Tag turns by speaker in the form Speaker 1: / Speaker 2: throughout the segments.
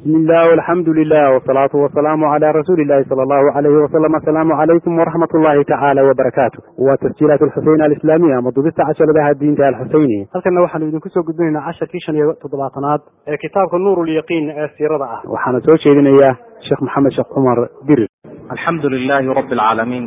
Speaker 1: بسم الله والحمد لله والصلاة والسلام على رسول الله صلى الله عليه وسلم. السلام عليكم ورحمة الله تعالى وبركاته. وتسجيلات الحسين الإسلامية مضبوطة عشر بها الدين الحسيني. هلكنا waxaan idinku soo gudbinaynaa 10 ee kitaabka Nuurul Yaqiin ee siirada ah. waxaan soo jeedinayaa Sheekh Maxamed Sheekh Umar Dirir.
Speaker 2: Alhamdulillahi rabbil alamin.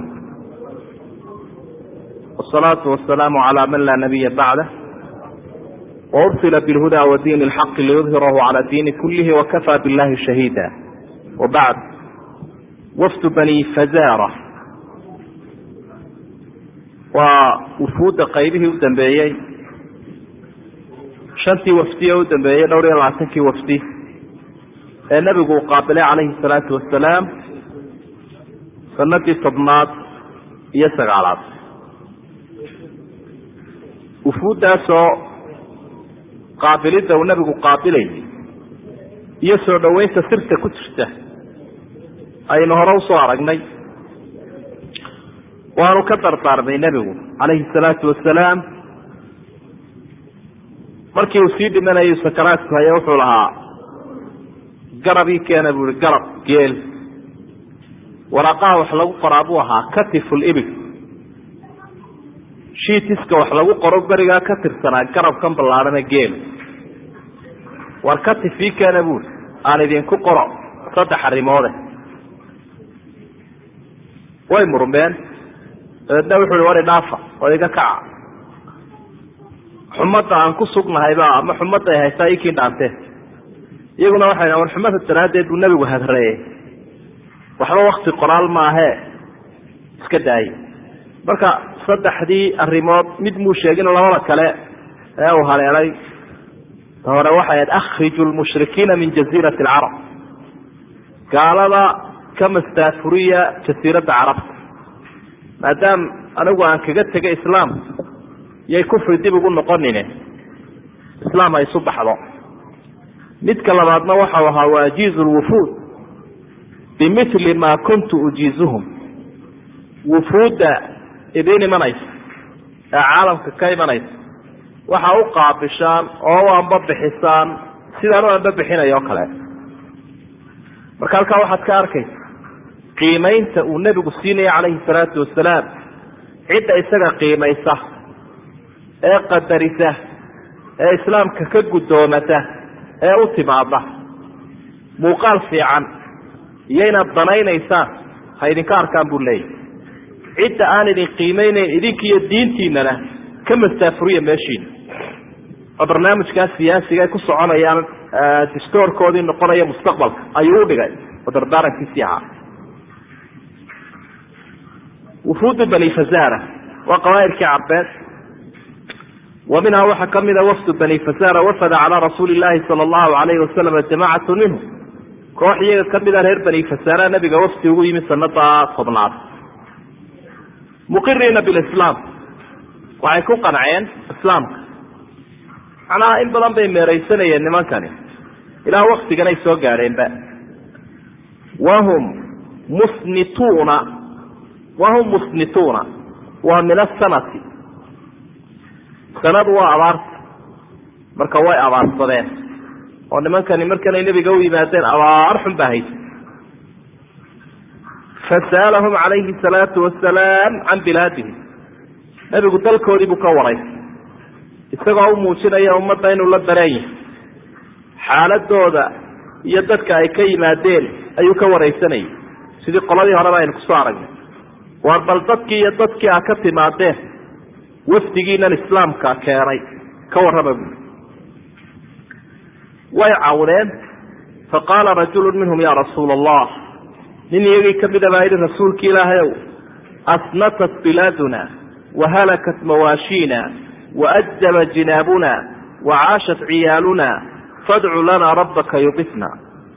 Speaker 2: Wassalatu wassalamu ala man la nabiyya ba'da. وأرسل بالهدى ودين الحق ليظهره على الدين كله وكفى بالله شهيدا. وبعد، وفد بني فزارة ووفود قيبه ودنبيي شنتي وفدي ودنبيي دوري العسكي وفدي النبي قابله عليه الصلاة والسلام سنتي صدمات يسغالات وفود داسو qaabilida uu nabigu qaabilayay iyo soo dhaweynta sirta ku jirta aynu hore u soo aragnay waanu ka dardaarmay nabigu calayhi salaatu wasalaam markii uu sii dhimanayay sakaraadku haya wuxuu lahaa garabii keena buu yidhi garab geel waraaqaha wax lagu qoraa buu ahaa katiful ibil shiitiska wax lagu qoro berigaa ka tirsanaa garabkan ballaadhana geel war katifii keena buuri aan idinku qoro 3 arrimoode way murmeen dabeedna wuxuu ihi war idhaafa oo iga kaca xumadda aan ku sugnahayba ama xumadda ay haysaa ikiin dhaantee iyaguna waxay dhahan war xumada daraaddeed buu nabigu hadreeyey waxba wakti qoraal maahee iska daayey marka 3 arrimood mid muu sheegin labada kale ee uu haleelay hore waxay akhriju almushrikiina min jaziirati alcarab gaalada ka mastaafuriya jasiiradda carabta maadaam anigu aan kaga tegay islaam yay kufri dib ugu noqonine islaam ay isu baxdo midka labaadna waxau ahaa waajiizu lwufuud bimithli maa kuntu ujiizuhum wufuudda idiin imanaysa ee caalamka ka imanaysa waxa u qaabishaan oo u anbabixisaan sidaan u anbabixinayo kale marka halkaa waxaad ka arkaysa qiimaynta uu nebigu siinaya calayhi salaatu wasalaam cidda isaga qiimaysa ee qadarisa ee islaamka ka guddoomata ee u timaada muuqaal fiican iyo inaad danaynaysaan ha idinka arkaan buu leeyahy cidda aan idin qiimaynayn idinkiiyo diintiinana ka mastaafuriya meeshiina oo barnaamijkaas siyaasiga ay ku soconayaan distoorkoodii noqonaya mustaqbalka ayuu u dhigay oo dardaarankiisii ahaa wufuudu bani fazara waa qabaa'ilkii carbeed wa minhaa waxaa kamida wafdu bani fazara wafada calaa rasuuli illaahi sala allahu alayhi wasalam jamacatu minhu koox iyaga kamida reer bani fazara nabiga wafdi ugu yimi sanada 10aad muqiriina bilislaam waxay ku qanceen islaamka macnaha in badan bay meeraysanayeen nimankani ilaa waktigan ay soo gaadheenba wahum musnituuna waa min asanati sanadu waa abaarta marka way abaarsadeen oo nimankani markanay nebiga u yimaadeen abaar xun baa haysa fasaalahum calayhi salaatu wasalaam can bilaadihi nabigu dalkoodii buu ka waraysay isagoo u muujinaya ummadda inuu la dareen yahay xaaladooda iyo dadka ay ka yimaadeen ayuu ka waraysanayay sidii qoladii horeba aynu kusoo aragnay waar bal dadkii iyo dadkii a ka timaadeen wafdigiinan islaamka keenay ka warrama buuli way cawdeen faqaala rajulu minhum ya rasuula allah nin iyagii kamida baa yidhi rasuulki ilaahayow asnatat bilaaduna wahalakat mawaashiina waajaba jinaabuna wacaashat ciyaaluna fadcu lana rabbaka yuqifna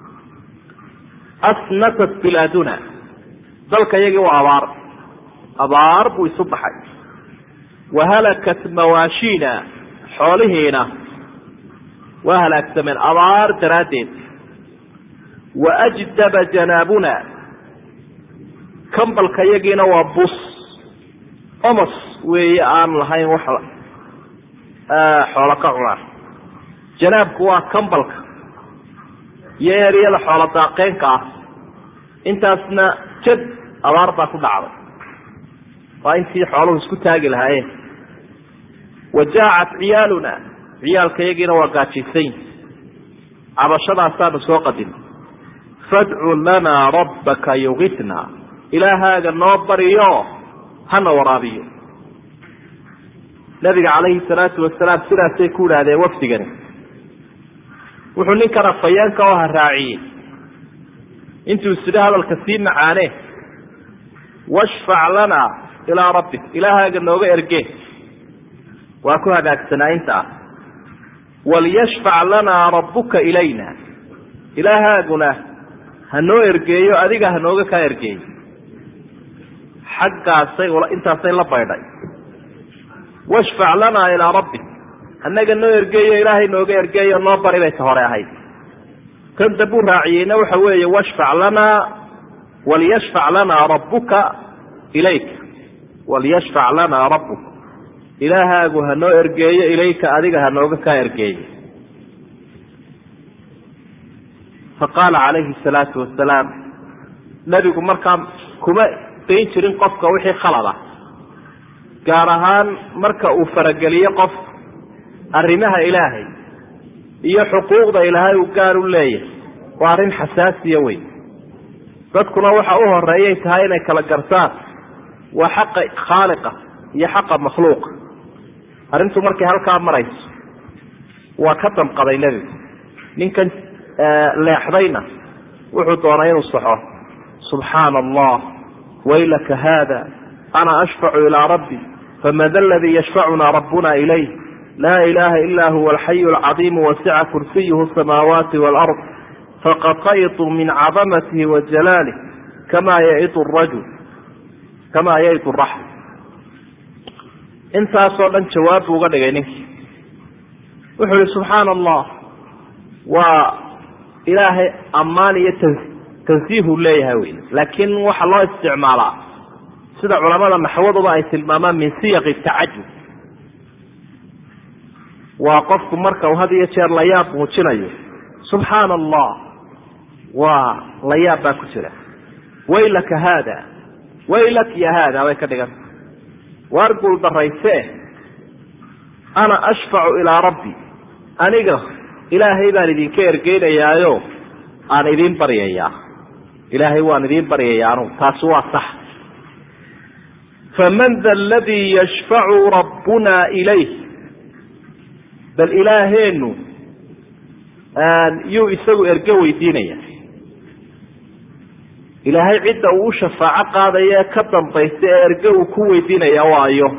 Speaker 2: asnatat bilaaduna dalka iyagii waa abaar buu isu baxay wahalakat mawaashiina xoolihiina waa halaagsameen abaar daraaddeed waajdaba janaabuna kambalka iyagiina waa bus omos weeye aan lahayn wax xoolo ka cunaan janaabku waa kambalka iyo eryada xoola daaqeenka ah intaasna jad abaar baa ku dhacday waa intii xooluhu isku taagi lahaayeen wajaacat ciyaaluna ciyaalkayagiina waa gaajaysayn cabashadaasaanu soo qadim fadcu lanaa rabbaka yugitna ilaahaaga noo bariyo hana waraabiyo nabiga calayhi salaatu wasalaam sidaasay ku idhaahdeen wafdigani wuxuu ninkan afayeenka oo haraaciyey intuu sida hadalka sii macaane washfac lanaa ilaa rabbik ilaahaaga nooga erge waa ku hagaagsanaa inta ah waliyashfac lanaa rabbuka ilayna ilaahaaguna hanoo ergeeyo adiga hanooga kaa ergeeyo xaggaasay intaasay la baydhay washfac lanaa ilaa rabbik annaga noo ergeeyo ilaahay nooga ergeeyo noo bari bay ta hore ahayd kan dambuu raaciyeyna waxa weeye washfac lanaa waliyashfac lanaa rabbuka ilayka waliyashfac lanaa rabbuk ilaahaagu hanoo ergeeyo ilayka adiga hanooga kaa ergeeyo faqaala calayhi salaatu wasalaam nebigu markaa kuma dayn jirin qofka wixii khalada gaar ahaan marka uu farageliyo qof arrimaha ilaahay iyo xuquuqda ilaahay uu gaar u leeyahay waa arrin xasaasiya wey dadkuna waxa u horeeyay tahay inay kala gartaan waa xaqa khaaliqa iyo xaqa makhluuqa arrintu markay halkaa marayso waa ka damqaday nebigu ninkan leexdayna wuxuu doonay inuu saxo subxaana allah waylaka haada ana ashfacu ilaa rabbi faman da ladii yashfacunaa rabbuna ilayh laa ilaha ila huwa alxayu alcadiimu wasica kursiyuhu samaawaati waalard faqad qaytu min cadamatihi wa jalaalih kamaa yaitu rajul kamaa yaitu raxm intaasoo dhan jawaab buu uga dhigay ninkii wuxuu yihi subxaana allah waa ilaahay ammaan iyo tansiihuu leeyahay wey laakiin waxa loo isticmaalaa sida culamada naxwaduba ay tilmaamaan min siyaqi tacajub waa qofku marka uu had iyo jeer layaab muujinayo subxaana allah waa layaab baa ku jira waylaka haada waylak ya haada way ka dhigan waar guul darayse ana ashfacu ilaa rabbi aniga ilaahay baan idinka ergeynayaayo aan idin baryayaa ilaahay waan idin baryayaa anu taasi waa sax faman da aladii yashfacu rabbuna ilayh bal ilaaheenu yuu isagu erge weydiinaya ilaahay cidda uu u shafaaco qaadaya ka dambaysa ee erge uu ku weydiinaya waayo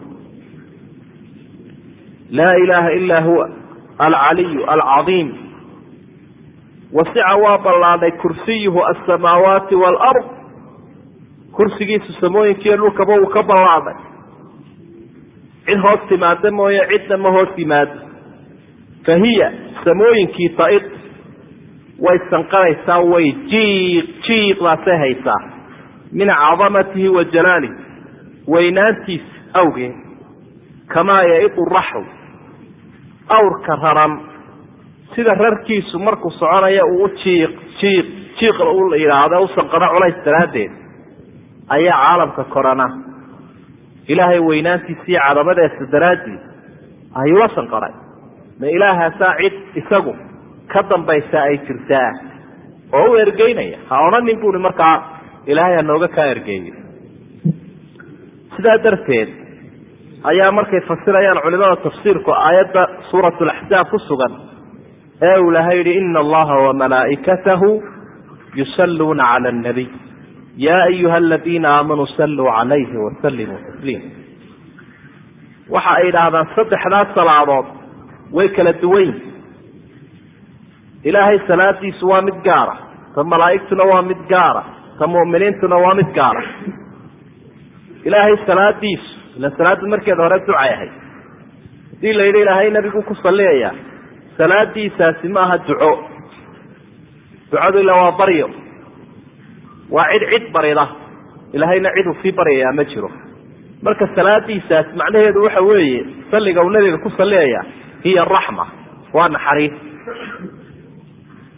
Speaker 2: laa ilaaha ilaa huwa alcaliyu alcadiim wasica waa ballaadhay kursiyuhu alsamaawaati waalard kursigiisu samooyinkiiyo dhulkaba uu ka ballaadhay cid hoos timaado mooye cidna ma hoos yimaado fahiya samooyinkii taid way sanqaraysaa way jiiqdaasay haysaa min cadamatihi wa jalaalih weynaantiisa awgeed kamaa yaidu raxw awrka raran sida rarkiisu markuu soconaya uu u jiiq u yidhaahdo u sanqaro culays daraaddeed ayaa caalamka korana ilaahay weynaantiisa iyo cadamadeesa daraaddeed ayuu la sanqaray ma ilaahaasaa cid isagu ka dambaysa ay jirtaa oo u ergeynaya ha odhanin buui markaa ilaahay hanooga kaa ergeeyo sidaa darteed ayaa markay fasirayaan culimada tafsiirku aayadda suurat laxzaab ku sugan ee uu ilahay yihi ina allaha wamalaa'ikatahu yusalluuna cala annabiy yaa ayuha aladiina aamanuu salluu calayhi wasallimuu tasliima waxa ay idhaahdaan saddexdaas salaadood way kala duwan yihin ilaahay salaadiisu waa mid gaara ta malaa'igtuna waa mid gaara ta mu'miniintuna waa mid gaara ilaahay salaadiisu ila salaaddu markeeda hore ducay ahayd hadii la yidhi ilaahay nabigu ku salliyaya salaadiisaasi maaha duco ducadu ila waa baryo waa cid barida ilaahayna cid uu sii baryayaa ma jiro marka salaadiisaas macnaheedu waxa weeye salliga uu nabiga ku salliyaya hiya raxma waa naxariis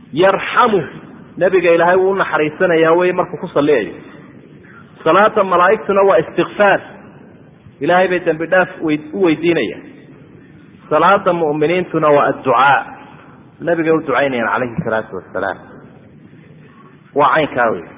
Speaker 2: yarxamu nabiga ilaahay wuu naxariisanayaa way markuu ku saliyayo salaada malaa'igtuna waa istighfar ilaahay bay dambi dhaaf u weydiinaya salaada mu'miniintuna waa adducaa nabiga u ducaynayaan calayhi salaatu wassalaam waa caynkaa wey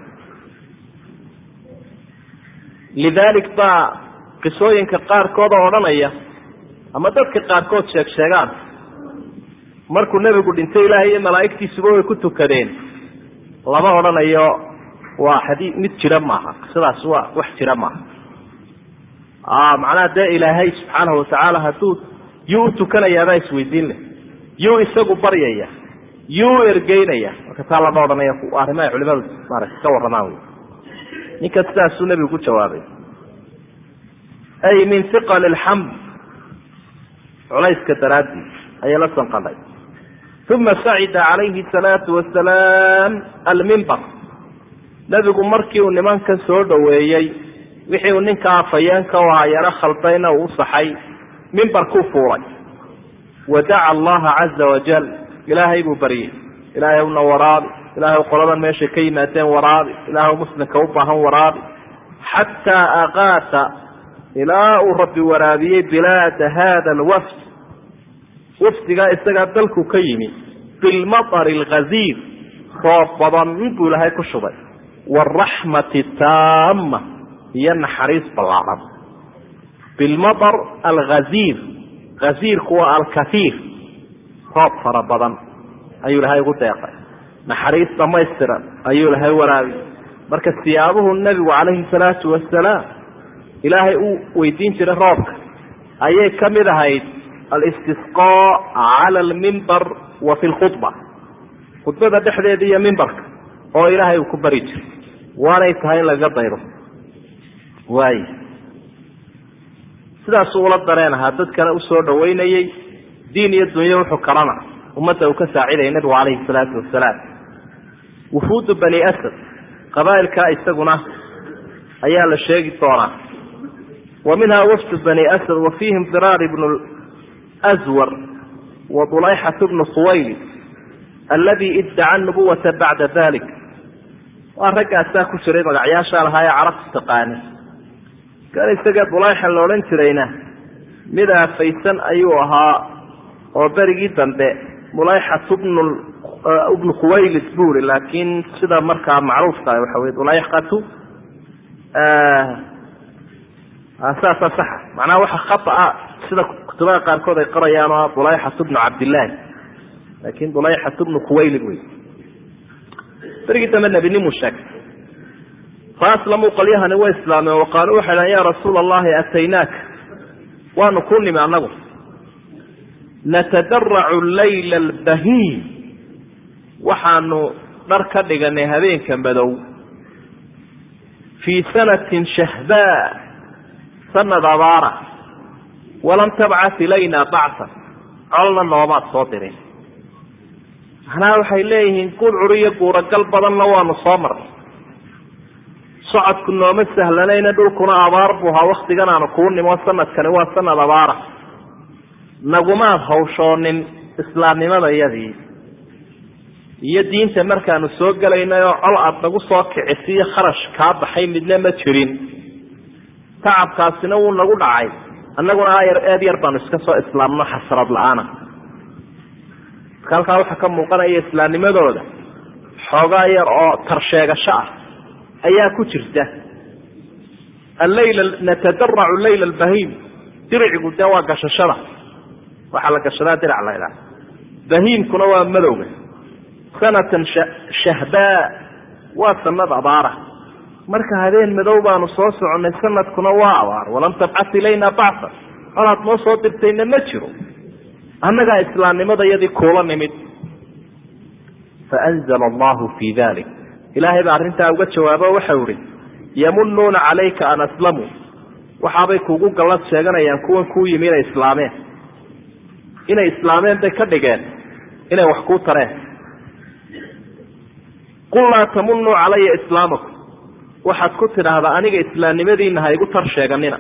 Speaker 2: lidalik baa qisooyinka qaarkood oo odhanaya ama dadka qaarkood sheegaan markuu nebigu dhintay ilaahay iyo malaa'igtiisuba way ku tukadeen lama odhanayo waa xadiid mid jira maaha sidaas waa wax jira maaha macnaha dee ilaahay subxaanahu watacaala hadduu yuu u tukanayaabaa isweydiin leh yuu isagu baryaya yuu ergeynaya marka taa lama odhanaya arrimaha culimadu maaragta ka warramaan wey ninka sidaasuu nebigu ku jawaabay ay min hiqali alxamd culayska daraadii ayay la sanqanay uma sacida calayhi salaatu wasalaam almimbar nebigu markii uu nimanka soo dhoweeyey wixii uu ninka afayeenka u ahaa yaro khaldayna uu saxay mimbarkuu fuulay wadaca allaha caza wajal ilaahay buu baryey ilaahay una waraabi ilaahay qoladan meeshay ka yimaadeen waraabi ilaahay muslimka u baahan waraabi xataa aqaata ilaa uu rabbi waraabiyey bilaada hada alwafd wafdigaa isagaa dalku ka yimi bilmaطari alghaziir roob badan buu ilaahay ku shubay waraxmati taama iyo naxariis ballaaran bilmaطar alghaziir haziirku waa alkaiir roob fara badan ayuu ilaahay ugu deeqay naxariis dhamaystiran ayuu ilaahay waraabiyey marka siyaabuhu nebigu calayhi salaatu wasalaam ilaahay uu weydiin jiray roobka ayay ka mid ahayd alistisqaa cala almimbar wa fi lkhudba khudbada dhexdeeda iyo mimbarka oo ilaahay uu ku bari jiray waanay tahay in lagaga daydo waay sidaasuu ula dareen ahaa dadkana usoo dhawaynayey diin iyo dunyo wuxuu kalana ummadda uu ka saacidayay nabigu calayhi salaatu wasalaam wufuudu bani asad qabaa'ilkaa isaguna ayaa la sheegi doonaa wa minhaa wafdu bani asad wa fiihim diraar ibnu aswar wa dulayxat bnu khuwaylid alladii iddaca nubuwata bacda dalik waa raggaasaa ku jiray magacyaashaa lahaa ee carabtu taqaani kan isaga dulayxa la odhan jirayna mid aafaysan ayuu ahaa oo berigii dambe mulayxatu ibnu khuwaylid buuri laakiin sida markaa macruufka waxa wey dulayxatu saasa saxa macnaha waxa khata sida kutubaha qaarkood ay qorayaan oo dulayxatu ibnu cabdillaahi laakiin dulayxatu ibnu khuwaylid wey berigii dambe nebinimu sheegay faaslamuu qolyahani way islaameen waqaaluu waxay dhahan ya rasuula allahi ataynaaka waanu ku nimi annagu natadaracu layla albahiim waxaanu dhar ka dhiganay habeenka madow fii sanatin shahbaa sanad abaara walam tabcat ilayna bacsa colna noomaad soo dirin macnaha waxay leeyihiin gurcur iyo guuragal badanna waanu soo marnay socodku nooma sahlanayna dhulkuna abaar buu ahaa waktigan aanu kuu nimo sanadkani waa sanad abaara nagumaad hawshoonin islaamnimadayadii iyo diinta markaanu soo gelaynay oo col aad nagu soo kicisi iyo kharash kaa baxay midna ma jirin tacabkaasina wuu nagu dhacay annaguna aad yar baanu iska soo islaamno xasrad la-aana marka halkaa waxaa ka muuqanaya islaamnimadooda xoogaa yar oo tarsheegasho ah ayaa ku jirta allayla natadaracu layla albahiim diricigu dee waa gashashada waxaa la gashadaa dirac la ydhaha bahiimkuna waa madowga sanatan shahbaa waa sanad abaara marka habeen madow baanu soo soconnay sanadkuna waa abaar walam tabcat ilayna bacsa colaad noo soo dirtayna ma jiro annagaa islaamnimadayadii kuula nimid faanzala allahu fii dalik ilaahay baa arrintaa uga jawaabo waxau ihi yamunuuna calayka an aslamuu waxaabay kuugu gallad sheeganayaan kuwan kuu yimi inay islaameen bay ka dhigeen inay wax kuu tareen qul laa tamunuu calaya islaamakum waxaad ku tidhaahdaa aniga islaamnimadiina ha igu tar sheeganina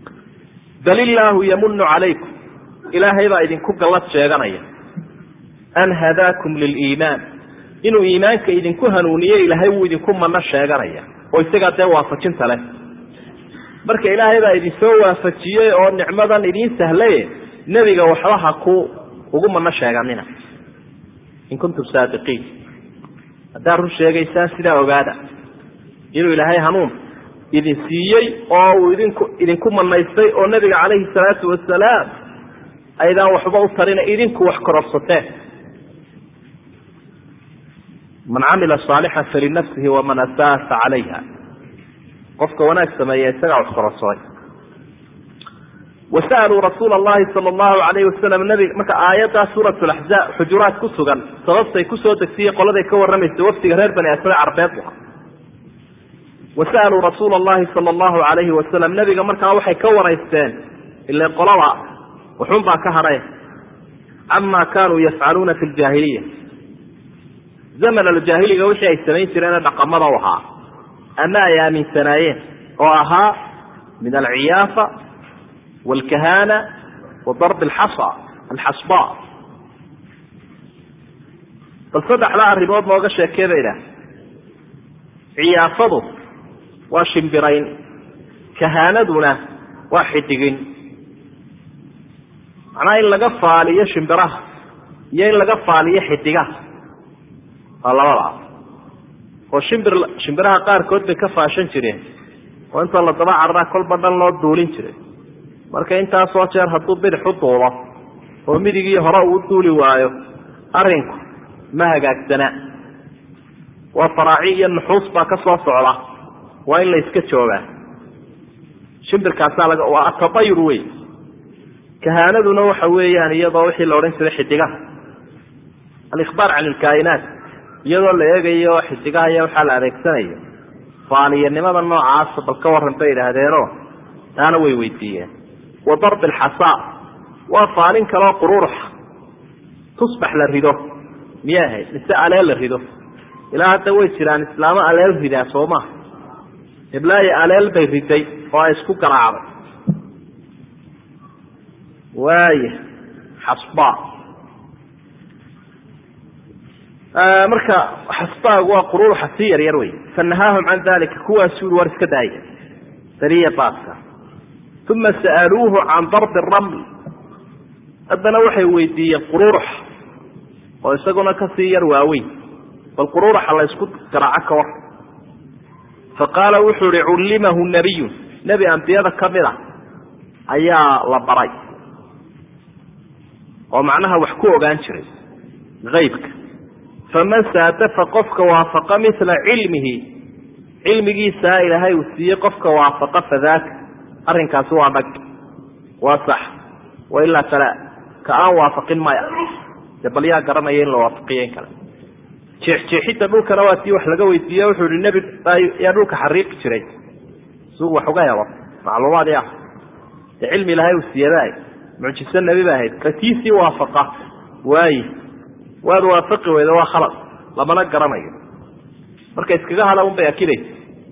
Speaker 2: bal illaahu yamunu calaykum ilaahay baa idinku gallad sheeganaya an hadaakum liliimaan inuu iimaanka idinku hanuuniye ilaahay wuu idinku manno sheeganaya oo isagaa dee waafajinta leh marka ilaahay baa idinsoo waafajiyey oo nicmadan idiin sahlaye nebiga waxba ha ugu manno sheeganina in kuntum saadiqiin haddaad run sheegaysaan sidaa ogaada inuu ilaahay hanuun idin siiyey oo uu idinku manaystay oo nabiga calayhi salaatu wasalaam aydaan waxba u tarina idinku wax kororsateen man camila saalixan falinafsihi waman asaasa calayha qofka wanaag sameeya isagaa wax kororsaday wasa'aluu rasuula allahi sala allahu alayhi wasalam nabiga marka aayaddaa suurat laxzaab xujuraat ku sugan sababtay kusoo degtiyey qoladay ka warramaysa wafdiga reer bani asre carbeed wasa'aluu rasuula allahi sala allahu alayhi wasalam nabiga markaa waxay ka waraysteen ila qolada wuxuun baa ka hadhay camaa kaanuu yafcaluuna fi ljaahiliya zaman aljaahiliga wixii ay samayn jireen dhaqamada u ahaa ama ay aaminsanaayeen oo ahaa min alciyaafa waalkahana wa darb alxasba bal saddexdaa arrimood nooga sheekee ba idhaah ciyaafadu waa shimbirayn kahaanaduna waa xidigin macnaha in laga faaliyo shimbiraha iyo in laga faaliyo xidigaha waa labadaas oo shimbiraha qaarkood bay ka faashan jireen oo inta la daba carraa kolba dhan loo duulin jiray marka intaasoo jeer hadduu bidix u duulo oo midigii hore uu duuli waayo arrinku ma hagaagsana waa faraaci iyo nuxuus baa ka soo socda waa in la iska joogaa shimbirkaasaa waa atabayur wey kahaanaduna waxa weeyaan iyadoo wixii la odhan jiray xidigaha alikhbaar can ilkaa'inaat iyadoo la eegayo xidigaha iyo waxaa la adeegsanayo faaliyanimada noocaasa bal ka warran bay idhaahdeenoo taana way weydiiyeen wa darbi alxasaa waa faalin kaloo qururuxa tusbax la rido miyay ahayd mise aleel la rido ilaa hadda way jiraan islaamo aleel ridaa soo maha hiblaayo aleel bay riday oo ay isku garaacday waaya xasbaa marka xasbaagu waa qururuxa si yar yar wey fanahaahum can dalika kuwaasuu war iska daaya sariya baaska uma sa'aluuhu can darbi raml haddana waxay weydiiyeen qururux oo isaguna kasii yar waaweyn bal qururuxa la isku garaaco ka war faqaala wuxuu ihi cullimahu nabiyun nebi ambiyada kamid a ayaa la baray oo macnaha wax ku ogaan jiray haybka faman saadafa qofka waafaqa mila cilmihi cilmigiisaa ilaahay uu siiyey qofka waafaqa fadaaka arrinkaasi waa dhag waa sax wailaa tala ka aan waafaqin maya de bal yaa garanaya in la waafaqiyo in kale jeexjeexidda dhulkana waa tii wax laga weydiiye wuxuu ihi nebi yaa dhulka xariiqi jiray suu wax uga helo macluumaadii ah dee cilmi ilaahay uu siiyadaay mucjiso nebi ba ahayd ka tiisii waafaqa waaye waad waafaqi weyda waa khalad lamana garanayo marka iskaga hala un bay akidaysa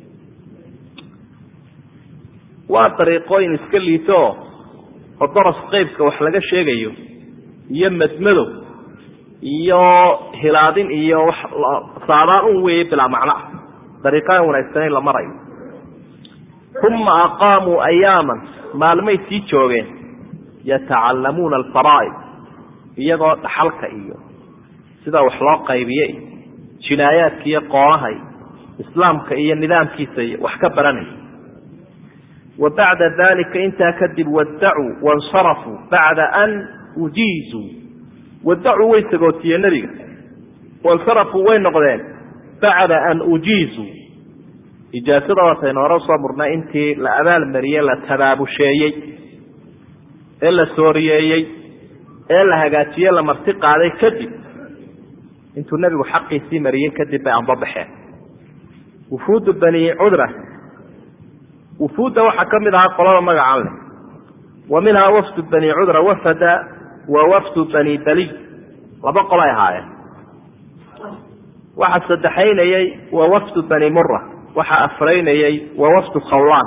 Speaker 2: waa dariiqooyin iska liito oo daras qeybka wax laga sheegayo iyo madmadow iyo hilaadin iyo wax saadaan un weeye bilaa macno ah dariiqaan wanaagsaneyn la marayo uma aqaamuu ayaaman maalmay sii joogeen yatacallamuuna alfaraa'id iyagoo dhaxalka iyo sida wax loo qaybiye jinaayaadka iyo qoonaha islaamka iyo nidaamkiisa wax ka baranaya wa bacda dalika intaa kadib wadacuu wansarafuu bacda an ujiizuu wadacuu way sagootiyeen nebiga wansarafuu way noqdeen bacda an ujiizuu ijaasada waataynu hore usoo murnay intii la abaalmariyey la tabaabusheeyey ee la sooriyeeyey ee la hagaajiyey la marti qaaday kadib intuu nebigu xaqiisii mariyey kadib bay anbabaxeen wufuudu bani cudra wufuudda waxaa ka mid ahaa qolada magacan leh wa minhaa wafdu bani cudra wafada wa wafdu bani baliy laba qolay ahaayeen waxaa saddexaynayey wa wafdu bani mura waxaa afraynayey wa wafdu khawlaan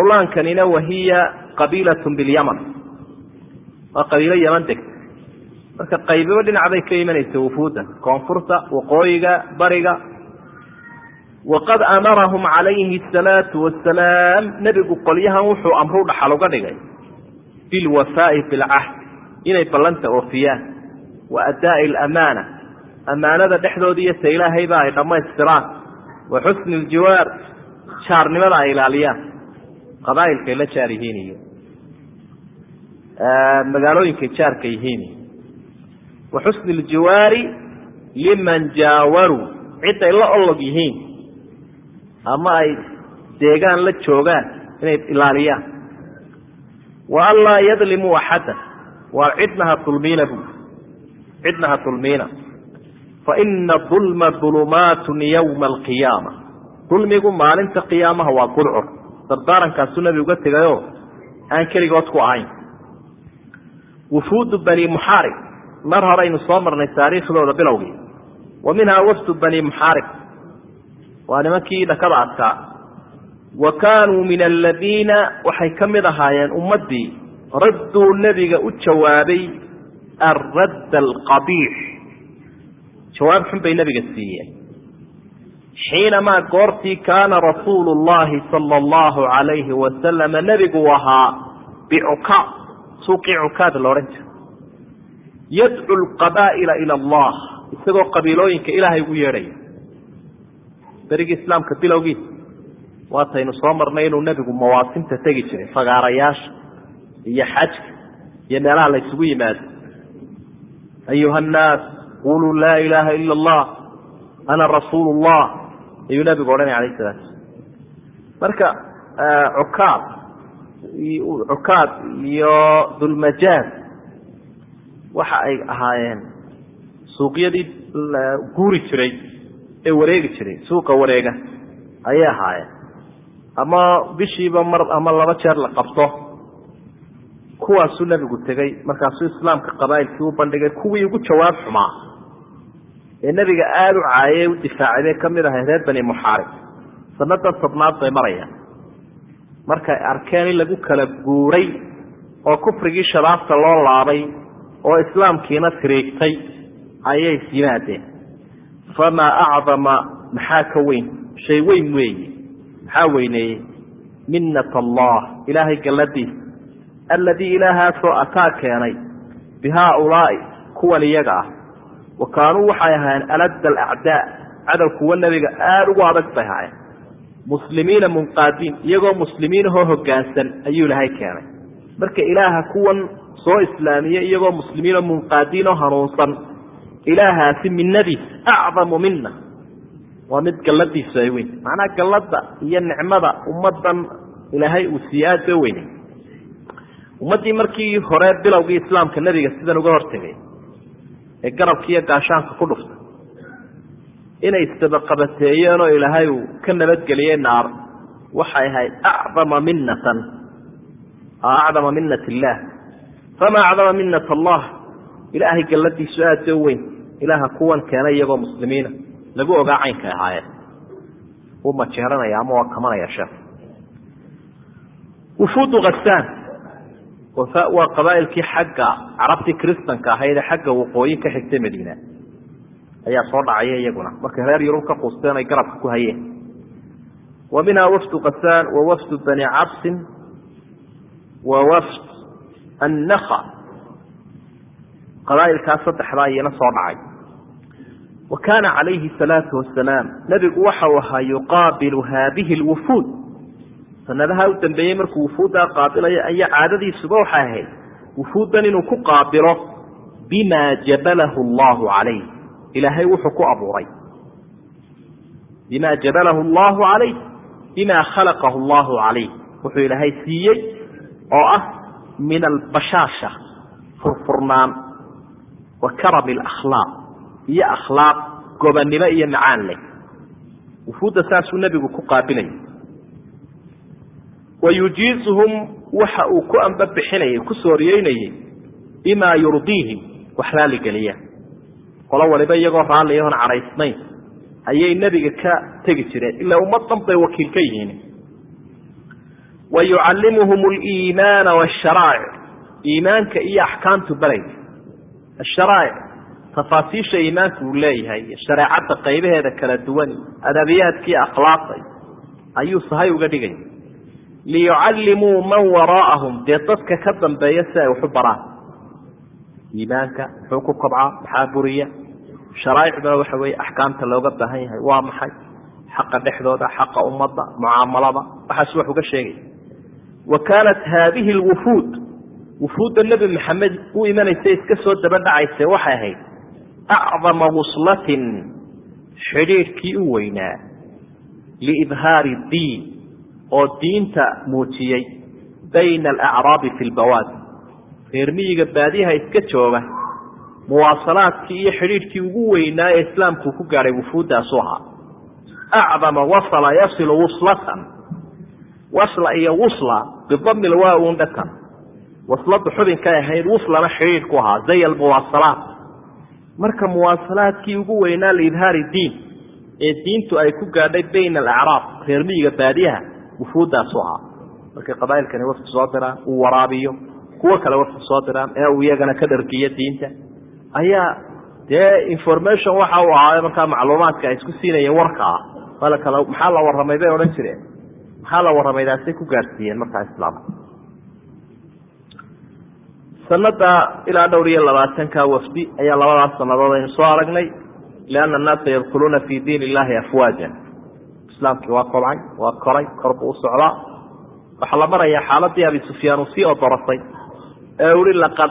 Speaker 2: khawlaankanina wahiya qabiilatun bilyaman waa qabiilo yaman degta marka qaybiba dhinac bay ka imanaysa wufuudda koonfurta waqooyiga bariga waqad amarahum calayhi asalaatu wasalaam nebigu qolyahan wuxuu amru dhaxal uga dhigay bilwafaa'i bilcahd inay ballanta oofiyaan wa addaa'i alamaana amaanada dhexdooda iyo ta ilaahayba ay dhammaystiraan wa xusni aljiwaar jaarnimada ay ilaaliyaan qabaa'ilkay la jaar yihiin iyo magaalooyinkay jaarka yihiin wa xusni aljiwaari liman jaawaruu cidday la olog yihiin ama ay deegaan la joogaan inay ilaaliyaan wa an laa yadlimuu axadan waa cidnaha dulmiina bu cidnaha dulmiina faina dulma dulumaatun yowma alqiyaama dulmigu maalinta qiyaamaha waa gudcur dardaarankaasuu nabi uga tegayoo aan keligood ku ahayn wufuudu bani muxaarib mar horeynu soo marnay taariikhdooda bilowgii wa minhaa wafdu bani muxaarib waa nimankii dhakada adkaa wa kaanuu min aladiina waxay ka mid ahaayeen ummaddii radduu nebiga u jawaabay alradd alqabiix jawaab xun bay nebiga siiyeen xiinamaa goortii kaana rasuulu llahi sala allahu calayhi wasalama nebigu ahaa bicukaad suuqii cukaad la odhan jira yadcu lqabaa'ila ila allah isagoo qabiilooyinka ilaahay ugu yeedhaya berigii islaamka bilowgiisa waataynu soo marnay inuu nebigu mawaasimta tegi jiray fagaarayaasha iyo xajka iyo meelaha la ysugu yimaado ayuha annaas quluu laa ilaaha ila allah ana rasuulu llah ayuu nebigu odhanaya alayh salaatu marka cukaad iyo dulmajaaz waxa ay ahaayeen suuqyadii guuri jiray ee wareegi jiray suuqa wareega ayay ahaayeen ama bishiiba mar ama laba jeer la qabto kuwaasuu nebigu tegey markaasuu islaamka qabaa'ilkii u bandhigay kuwii ugu jawaab xumaa ee nebiga aada u caayay u difaacay bay ka mid ahay reer bani muxaarib sannadan tobnaad bay marayaan markay arkeen in lagu kala guuray oo kufrigii shabaabta loo laabay oo islaamkiina tiriigtay ayay yimaadeen famaa acdama maxaa ka weyn shay weyn weeye maxaa weyneeyey minnat allah ilaahay galladiisa alladii ilaahaasoo ataa keenay bihaaulaa'i kuwan iyaga ah wa kaanuu waxay ahaayeen aladda alacdaa cadow kuwa nebiga aada ugu adag bay ahaayeen muslimiina munqaadiin iyagoo muslimiinahoo hoggaansan ayuu ilaahay keenay marka ilaaha kuwan soo islaamiye iyagoo muslimiinoo munqaadiin oo hanuunsan ilaahaasi minnadiisa acdamu mina waa mid galladiisu ay weyn macnaha galladda iyo nicmada ummaddan ilaahay uu siiye aad ba weynay ummaddii markii hore bilowgii islaamka nebiga sidan uga hortegay ee garabkiiyo gaashaanka ku dhuftay inay isdabaqabateeyeen oo ilaahay uu ka nabadgeliyey naar waxay ahayd acdama minnat illaah famaa acdama minnat allah ilaahay galladiisu aad ba weyn ilaaha kuwan keenay iyagoo muslimiina lagu ogaa caynkay ahaayeen wuu majeeranaya ama waa kamanaya sheekh wufuudu khasaan waa qabaa'ilkii xagga carabtii kristanka ahayd ee xagga waqooyi ka xigtay madiina ayaa soo dhacaya iyaguna markay reer yurub ka quusteen ay garabka ku hayeen wa minhaa wafdu khasaan wa wafdu bani cabsin wa wafd annakha qabaa'ilkaas saddexdaa iyana soo dhacay wa kaana calayhi salaatu wasalaam nebigu waxa uu ahaa yuqaabilu haadihi alwufuud sanadaha u dambeeyey markuu wufuuddaa qaabilaya ayaa caadadiisuba waxay ahayd wufuuddan inuu ku qaabilo bimaa jabalahu allahu calayh ilaahay wuxuu ku abuuray bimaa jabalahu allahu calayh bimaa khalaqahu allahu calayh wuxuu ilaahay siiyey oo ah min albashaasha furfurnaan wa karami alakhlaaq iyo akhlaaq gobannimo iyo macaan leh wufuudda saasuu nebigu ku qaabilayay wayujiizuhum waxa uu ku ambabixinayay ku sooriyeynayey bimaa yurdiihim wax raalligeliya qolo waliba iyagoo raalliyahoon cadhaysnayn ayay nebiga ka tegi jireen ilaa ummaddan bay wakiil ka yihiin wa yucallimuhum aliimaana waasharaa'ic iimaanka iyo axkaamtu balaysa الشرائع تفاصيل إيمانك وليه الشريعة قيبها هذا كلا دواني أدبيات كي أخلاقي أيو صهي وقدقين ليعلموا من وراءهم ديتك كذا بيسا وحبران إيمانك حقوق قبعة حابورية شرائع بوحوي أحكام تلوغة هي وامحي حق دحدوده حق أمضة معاملة وحسوح وكشيء. وكانت هذه وفود النبي محمد وإيمان السيد كسود بدع عيسى وحاهي أعظم وصلة حرير كيوينا لإظهار الدين والدين تأموتيي بين الأعراب في البواد فيرمي قباديها يتكتشوه مواصلات كي حرير كيوينا إسلام كوكاري وفود أسوها أعظم يصل وصل إيا وصلة بضم الواو ذكر وصلت حبن كاهين وصلة حرير كوها زي المواصلات مركب مواصلات كيوينا لإظهار الدين الدين أي كوكاري بين الأعراب فيرمي قباديها وفود أسوها marka qabaa'ilkani wafd soo diraan uu waraabiyo kuwa kale wafd soo diraan ee uu iyagana ka dharkiyo diinta ayaa information waxa uu ahaa marka macluumaadka ay isku siinayeen warka wala kala maxaa la waramay bay oran jireen maxaa la waramaydaasay ku gaarsiiyeen marka islaamka sanada ila dhowr iyo 20 ka wafdi ayaa labadaas sanadood ay soo aragnay laana naas yadkhuluna fi diin illahi afwajan islaamki waa qolay waa koray korb u socda waxa la maraya xaaladii Abi Sufyaan oo sii odoratay ee laqad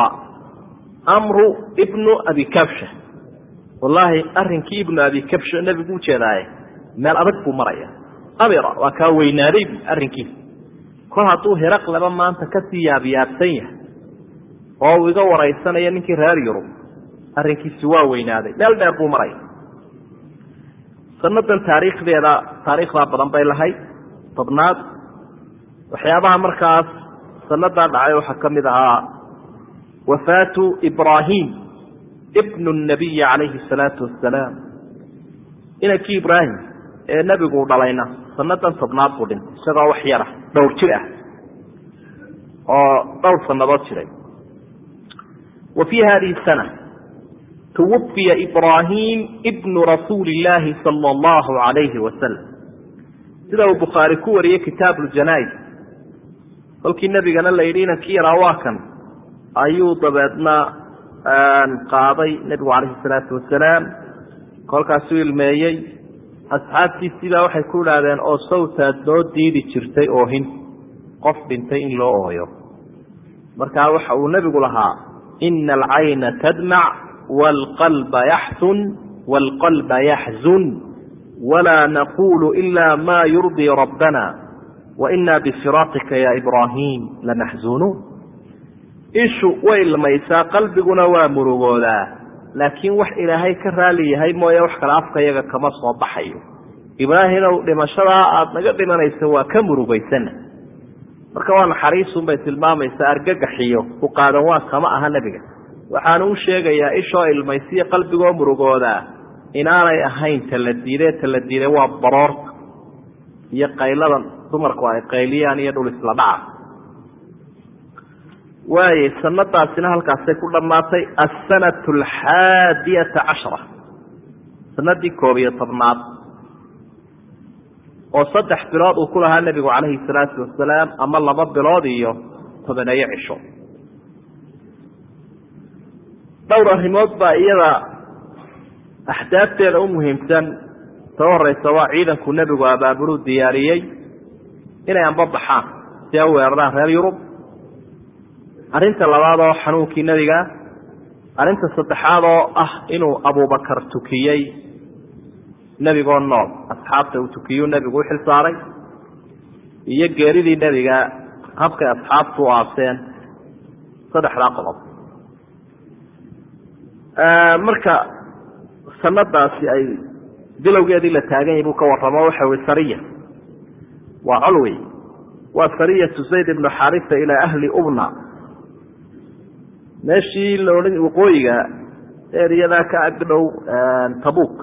Speaker 2: amru ibnu Abi Kabsha wallahi arrinkii ibnu Abi Kabsha nabigu jeedaay meel adag buu maraya amira waa ka weynaaday arrinkii kol haduu Hiraq laba maanta ka sii yaabiyabsan yahay oo iga waraysanaya ninkii reer Yurub arrinkiisu waa weynaaday meel dheer buu maray sanadan taariikhda badan bay lahayd tobnaad waxyaabaha markaas sanada dhacay waxa kamid ahaa wafaatu Ibrahim ibn an-nabiy alayhi salatu wassalam inaki Ibrahim ee nabigu dhalayna sanadan tobnaad buu dhintay isagoo wax yar ah dhowr jir ah oo dhowr sanadood jiray وفي هذه السنة توفي إبراهيم ابن رسول الله صلى الله عليه وسلم إذا البخاري كوري كتاب الجنائز قال النبي قال الله يرينا كي رواكا أيوض بأدنا قاضي نبي عليه الصلاة والسلام قال كاسوي المايي أصحابتي سيدا وحي كل هذا أو صوتا دو ديدي تشرتي أوهن قف بنتين لو أوهيو مركا وحا ونبي لها إن العين تدمع والقلب يحزن والقلب يحزن ولا نقول إلا ما يرضي ربنا وإنا بفراقك يا إبراهيم لنحزنون إيشو وإلا ما يسا قلبنا ومرغولا لكن وح إلهي كرالي هاي ما يوحك العفق يغا كما صباحيو إبراهيم لما شرع نقدم أن يسوى كمرغيسنا marka xariisun bay tilmaamaysaa argagaxiyo ku qaadan waa kama aha nabiga waxaan uu sheegayaa isho ilmaysiya qalbigo murugooda inaanay ahayn taladiide waa baroor iyo qayladan dumarku ay qayliyaan iyo dhul isla dhaca way sanadaasina halkaas ay ku dhamaatay as-sanatu al-hadiyata 10 sanadii 11 oo 3 bilood uu kula haa nabigu kaleey salaatu wasalaam ama 2 bilood iyo 10 cisho dhowr arrimood baa iyada ahdaafteeda u muhiimsan tooraysa waa ciidanku nabigu abaabulu diyaariyay inay anba baxaan si ay weeraraan reer Yurub arinta labaad oo xanuunkii nabiga arinta saddexaad oo ah inuu Abu Bakar tukiyay nabiga nool asxaabta uu tukiyo nabigu xil saaray iyo geeridii nabiga habka asxaabtu aaseen saddexda qodob marka sanadaasi ay bilowgeedii la taagan yahay ka warramo waxa uu sariya wa alwi wa sariya Zayd ibn Haritha ila ahli Ubna meeshii loorin waqooyiga eeriyada ka agdhow Tabuk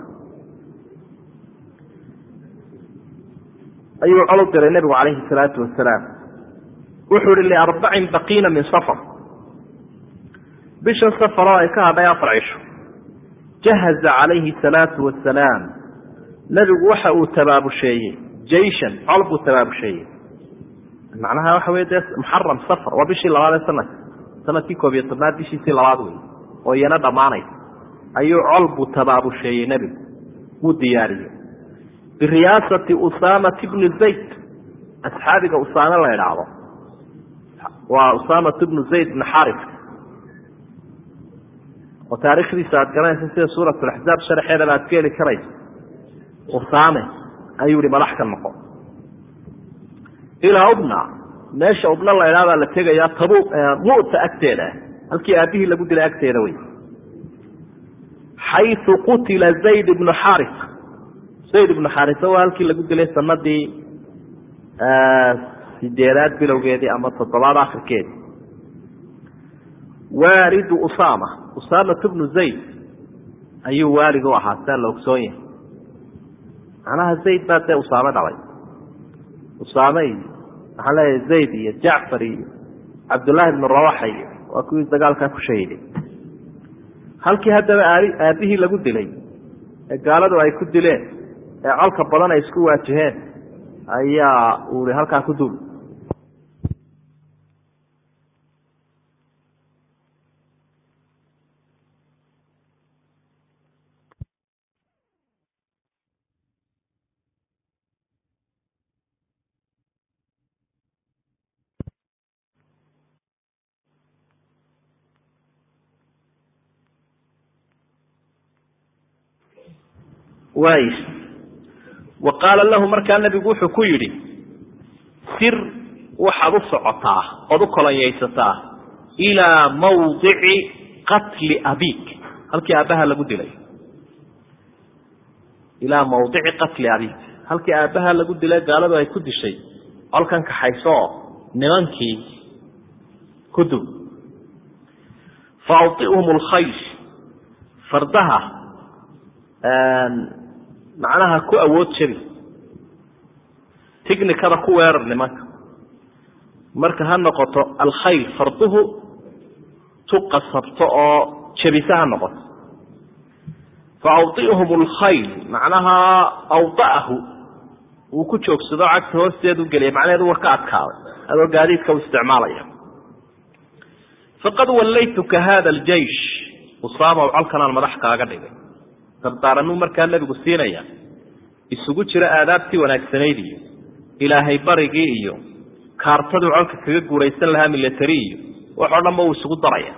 Speaker 2: أيها علوض النبي عليه الصلاة والسلام وحر اللي 4 بقينا من صفر bishan safaro ay ka hadhay 4 cisho jahaza calayhi salaatu wasalaam nabigu waxa uu tabaabusheeyey jayshan colbu tabaabusheeyey macnaha waxa weeye muharram safar waa bishii labaad sanadkii 11 bishii labaad wey oo yana dhamaanay ayuu colbu tabaabusheeyey nabigu uu diyaariyey biriyaasati Usama ibn Zayd asxaabiga Usama la yiraahdo waa Usama ibn Zayd ibn Harith وتاريخ رسالة كمان في سورة الأحزاب شرح هذا الأتكالي كريس وصامه أيوري ملاحك النقاط إلى أبنى ناشا أبنى الله إلى هذا التقى يا طبوب مؤت أكتيرا هلكي أبيه لقد لا أكتيروي حيث قتل زيد بن حارث زيد بن حارث هو هلكي لقد لا سندي سيديرات بلوغيدي أما تطلع آخر كيدي وارد أسامة بن زيد أي وارد وحاسا لو كسوين معناها زيد بات أسامة دعوي أسامة على زيدي جعفري عبد الله بن الرواحي وكويس دقال كاكو شهيدي هل كي هذا أبيه لقد لي قالوا أي كد لي عالك بلانا يسكوا واجهين أي أولي هل كاكو دول وايش وقال له مركا النبي وحو كيري سر وحد صعطاه ودكلا ييستا الى موضع قتل ابيك هلكي اباها لغد لي الى موضع قتل ابيك هلكي اباها لغد لي قالوا اي كدشي halkan ka xayso nimankii kudub fa'tihum al-khayl fardaha macnaha ku awood jabi tiknikada ku weerar nimanka marka ha noqoto al-khayl farduhu tuqasabto oo jabisa noqoto fa'tihum al-khayl macnaha awdaahu uu ku joogsado cagta hoosteedu galay macnaheedu warka adkaado adoo gaadiidka u isticmaalaya faqad wallaytuka hada al-jaysh usama alkana madax kaaga dhigay tabtaaranu markaa nabigu siinaya isugu jira aadaabtii wanaagsaneyd iyo ilaahay barigii iyo kaartadu colka kaga guuraysan lahaa military iyo waxa dhanba uu isugu daraya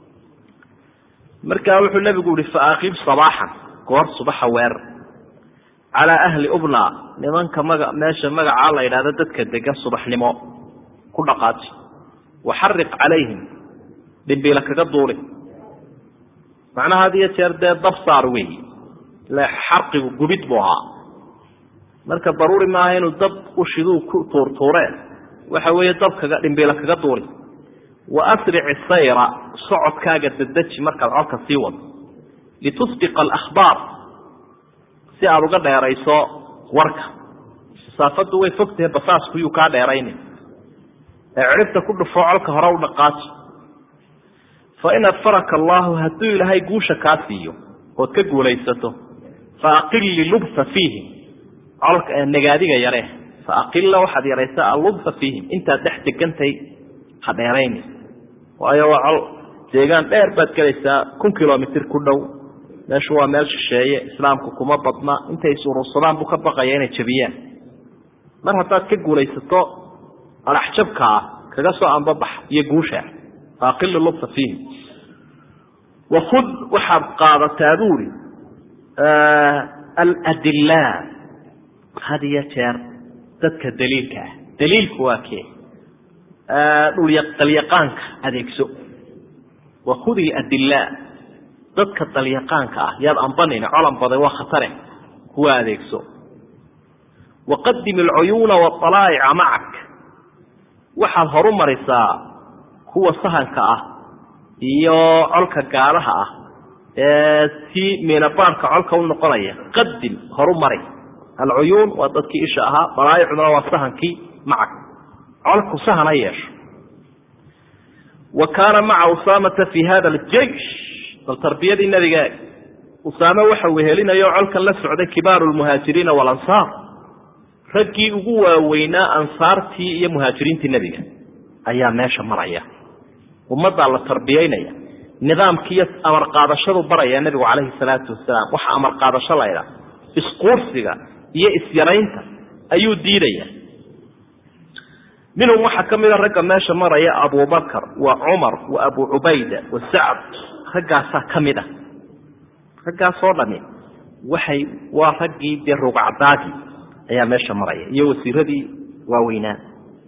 Speaker 2: markaa wuxuu nabigu yiri faaqib sabahan goor subaxa weer على أهل أبنى لمن كمجا ماشى مجا على إلى ذات كدجا صباح نمو كل قاتي وحرق عليهم ببيلك كدوري معنى هذه ترد ضف صاروي لا حرق وجبت بها مركب ضروري ما هين الضب وشذو طورين وحوي الضب كبيلك كدوري وأسرع السيرة صعد كاجت الدش مركب عرق السيوط لتسبق الأخبار si aad uga dheerayso warka saafadu way fogtahay basaasku uu ka dheeraynay cirifta ku dhufo colka hore u dhaqaaji fa in faraka Allah hadu ilahay guusha kaasiyo oo ka guulaysato fa aqil lubsa fihi colka nagaadiga yare fa aqil waxad yaraysa lubsa fihi inta dhaxtigantay hadeerayni waayo waa deegaan dheer baad galaysaa 1 kilomitir ku dhow meeshu waa meel shisheeye islaamku kuma badna intay suuruusadaan buu ka baqaya inay jabiyaan mar haddaad ka guulaysato alaxjabka kaga soo anbabax iyo guusha aqil lubsa fihi wa khud waxaad qaadataa buuri al-adilla hadiya jeer dadka daliilku waa kee dhul yaqaanka adeegso wa khud al-adilla dadka dalyaqaanka ah yaad anbanina colan baday waa khatare kuwa adeegso waqaddim al-uyuna wa talaa'i'a ma'ak waxaad horumarisaa kuwa sahanka ah iyo colka gaalaha ah si meelabaarka colka u noqonaya qaddim horumari al-uyun wa dadkii isha aha talaa'icuna waa sahankii ma'ak colku sahana yeesho وكان مع أسامة في هذا الجيش فالتربية النبي أسامة وحوهلين يعلك الله سعودة كبار المهاجرين والأنصار رجي أقوى وينا أنصارتي يا مهاجرين النبي أيام ماشا مرعية ومضى على التربيين نظام كيس أمر قادشة بريا النبي عليه الصلاة والسلام وح أمر قادشة لا إسقورسيا يأسيرينتا أيو ديريا منهم وحكم إلى الرقم ماشا مريا أبو بكر وعمر وأبو عبيدة وسعد رقاسا كمدة رقاسا لمن وحي ورقي دي الرقعداتي أيام ماشا مريا يوسي ردي ووينان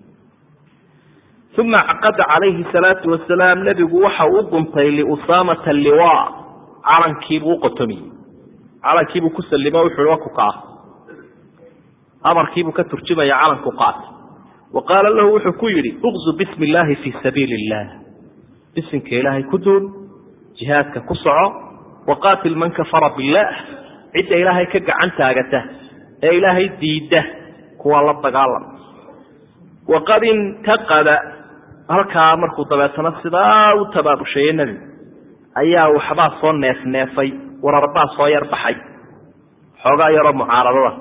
Speaker 2: ثم عقد عليه الصلاة والسلام نبي وحا وقمتي لأسامة اللواء على كيبو قطمي على كيبو كسلما وحلوكو قاه أمر كيبو كترجمة يا على كقات وقال له وحكيري اغزو بسم الله في سبيل الله باسمك إلهي كدون جهادك كسعة وقاتل من كفر بالله عد إلهي كقعن تاقته إلهي ديده كوى الله تقالم وقد انتقد halkaa markuu dabeetana sidaa u tabaabusheeyay nabi ayaa waxbaa soo neefneefay wararbaa soo yar baxay xoogaa yaro mucaaradada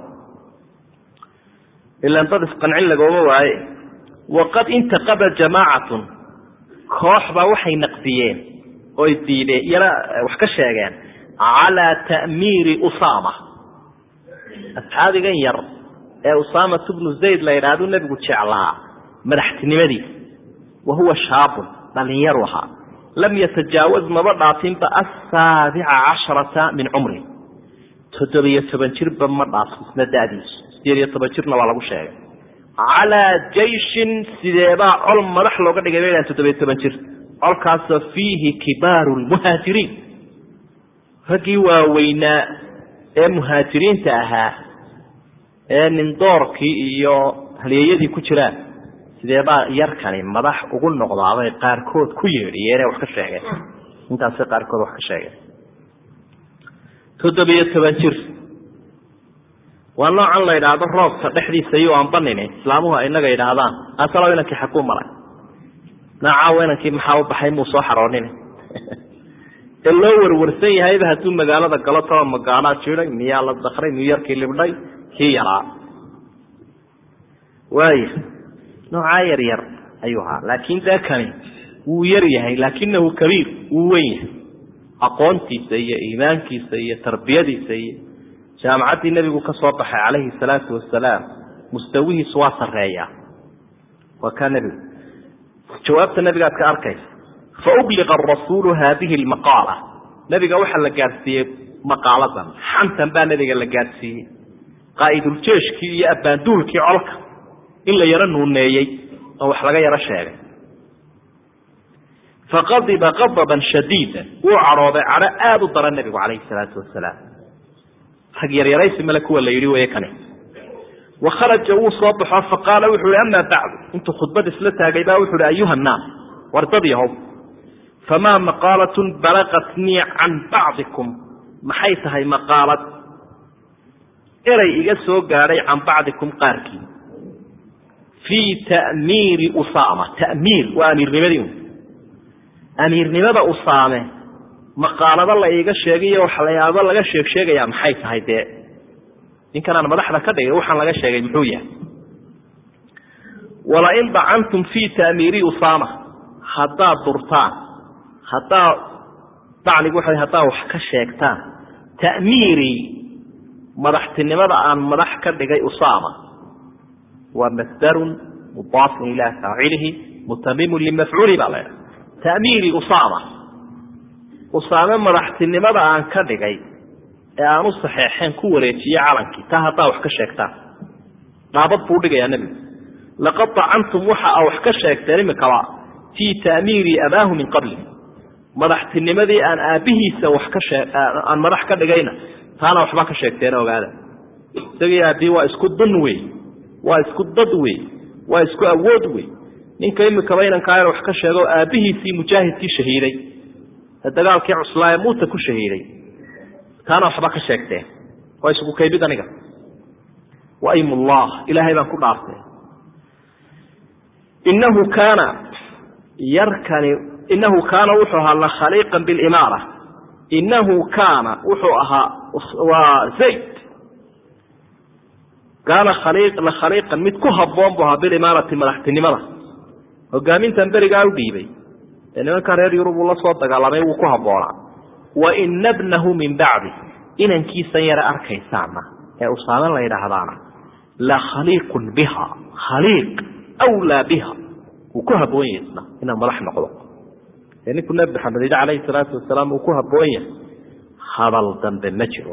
Speaker 2: ila dad isqancin lagooma waaye waqad intaqada jamaacatun kooxba waxay naqdiyeen oo diideen yara wax ka sheegeen ala ta'miiri Usaama asxaabigan yar ee Usaama ibn Zayd la yiraahdo nabigu jeclaa madaxtinimadiisa وهو شاب بل يروها لم يتجاوز مبضعتين ب17 من عمره تدري يتبنشر بمضعف نداديس سيري يتبنشرنا ولا شيء على جيش سيدابا علم مدح لو قد قبيل أن تدري يتبنشر الكاس فيه كبار المهاجرين فقوا وينا المهاجرين تاها من دورك إيو هل يدي كتران sideeba yarkani madax ugu noqdaaday qaarkood ku yeeriyeen wax ka sheegay intaas qaarkood wax ka sheegay 17 jir waa noocan la yiraahdo roobka dhexdiisa iyo aan banine islaamuhu ay naga yiraahdaan asalaw inanki xaqu maray naacaweynanki maxaa u baxay muu soo xaroonin ilaa warwarsan yahay haduu magaalada galato magaala jiray miyaa la dakhray New York libdhay kii yaraa waay نوع ير أيها لكن ذا كان ويريه لكنه كبير ووين أقونتي سيء إيمانك سيء تربيتي سيء جامعة النبي كصبح عليه الصلاة والسلام مستويه سواس الرأي وكان جوابت النبي قال كأركيس فأبلغ الرسول هذه المقالة نبي قال وحل لقارسي مقالة حمتا بان نبي قال لقارسي قائد الجيش كي أبان دول كي علق إلا يرنه النيي أو حلقة يرى الشارع فغضب غضبا شديدا وعرض على آب النبي عليه الصلاة والسلام حقير يريس ملك ولا يري ويكني وخرج وصبح فقال وحول أما بعد انتو خطبة سلتها قيبا وحول أيها الناس وارتضيهم فما مقالة بلغتني عن بعضكم محيثها هي مقالة إري إيقاسو قاري عن بعضكم قاركي في تأمير أسامة تأمير وأمير نمدين أمير نمد أسامة مقالة الله إيقا الشيقية وحليا الله إيقا الشيقية محيث هاي إن كان أنا مدحنا كده يروح على الشيقية محوية ولئن ضعنتم في تأمير أسامة حتى ضرطان حتى طعني قوحي حتى وحكا الشيقتان تأميري مدحت النمد عن مدح كده أسامة ومصدر مضاف إلى فاعله متمم للمفعول بالله تأمير أسامة مرحت النمضة عن كذا أنا صحيحين كوريتي علنك تهتا وحكشكتا نابط بودك يا نبي لقد طعنتم وحا أو حكشكتا لمكلا في تأمير أباه من قبل مرحت النمضة عن أبيه سوحكشك عن مرح كذا جينا فأنا وحبك شكتنا وقاله سوي أبي واسكت ضنوي واسكت ضدوي واسكت أودوي ninka imika baynan ka wax ka sheego aabihiisii mujaahidkii shahiiday dagaalkii cuslaa ee muuta ku shahiiday taana waxba ka sheegtay way isku kaybid aniga wa aymullah ilaahay baan ku dhaartay innahu kana yarkani inahu kaana wuxuu ahaa la khaliiqan bilimaara inahu kaana wuxuu ahaa waa zayd kaana la khaliiqan mid ku habboon buu ahaa bilimaarati madaxtinimada hogaamintan berigaa u dhiibay ee nimanka reer yurub uu la soo dagaalamay wuu ku habboonaa wa ina bnahu min bacdi inankiisan yara arkaysaana ee usaame la yidhaahdaana la khaliiqun biha khaliiq awlaa biha wuu ku habboon yahay isna inuu madax noqdo ee ninkuu nabi maxamed yidhi calayhi salaatu wasalaam uu ku habboon yahay hadal dambe ma jiro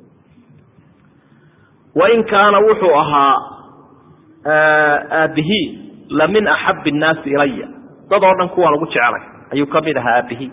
Speaker 2: wain kaana wuxuu ahaa aabihii la min axabi innaasi ilaya dad oo dhan kuwaan ugu jecelay ayuu ka mid ahaa aabihii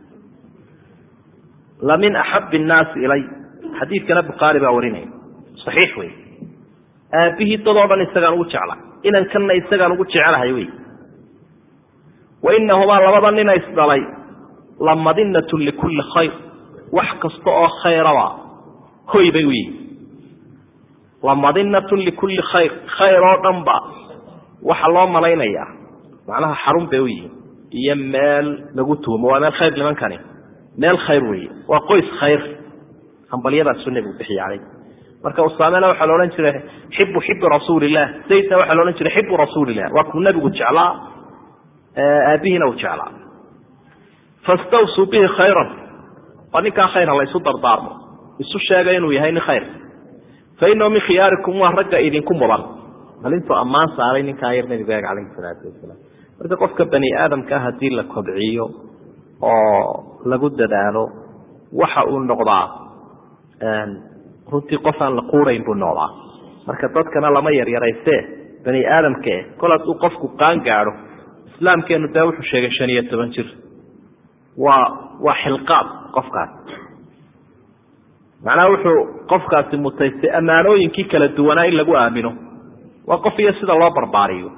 Speaker 2: la min axabi innaasi ilay xadiidkana bukhaari baa warinaya saxiix wey aabihii dad oo dhan isagaan ugu jeclay inankanna isagaan ugu jecelahay wey wainahumaa labada nina isdhalay la madinatun likulli khayr wax kasta oo khayraba hoy bay u yihin lamadinatun likulli khayr khayr oo dhan ba waxa loo malaynayaa macnaha xarun bay u yihiin iyo meel lagu tuumo waa meel khayr nimankani meel khayr weeye waa qoys khayr hambalyadaasuu nebigu bixiyey caleyh marka usaamena waxaa la odhan jiray xibu rasuulilah zaydna waxaa la odhan jiray xibu rasuulilah waa kuu nebigu jeclaa aabihiina uu jeclaa fastawsuu bihi khayran waa ninkaa khayr ha la isu dardaarmo isu sheega inuu yahay nin khayr fainahu min khiyaarikum waa ragga idinku mudan malintuu ammaan saaray ninkaa yar nabigaag calayhi salaatu wasalaam marka qofka bani aadamkaa haddii la kobciyo oo lagu dadaalo waxa uu noqdaa runtii qof aan la quurayn buu noqdaa marka dadkana lama yaryaraystee bani aadamkee kol hadduu qofku qaan gaadho islaamkeenu dee wuxuu sheegay 15 jir waa xilqaad qofkaas macnaha wuxuu qofkaasi mutaystay ammaanooyinkii kala duwanaa in lagu aamino waa qof iyo sida loo barbaariyo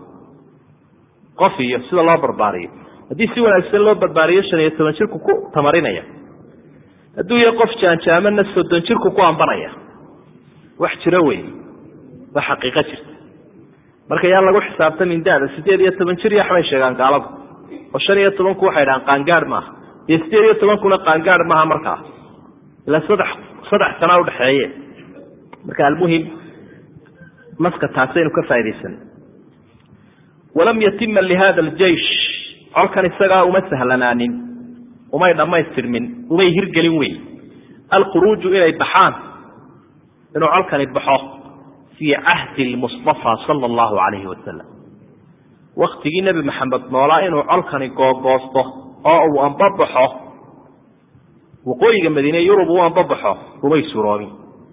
Speaker 2: haddii si wanaagsan loo barbaariyo 15 jirku ku tamarinaya hadduu yahay qof jaanjaamana 30 jirku ku ambanaya wax jira wey waa xaqiiqo jirta marka yaa lagu xisaabtamin daada 18 jir iyo waxbay sheegaan gaaladu oo 15 ku waxay dhahaan qaangaadh maaha iyo 18 kuna qaangaadh maaha markaa ila saddex sano u dhaxeeye marka almuhim maska taasaynu ka faa'iideysan walam yatimma lihada aljaysh halkan isagaa uma sahlanaanin umay dhammaystirmin umay hirgelin wey alkhuruuju inay baxaan inuu halkani baxo fii cahdi lmustafa sala allahu calayhi wasalam waktigii nebi maxamed noolaa inuu colkani googoosto oo uu anbabaxo waqooyiga madiine yurub uu anbabaxo umay suroobin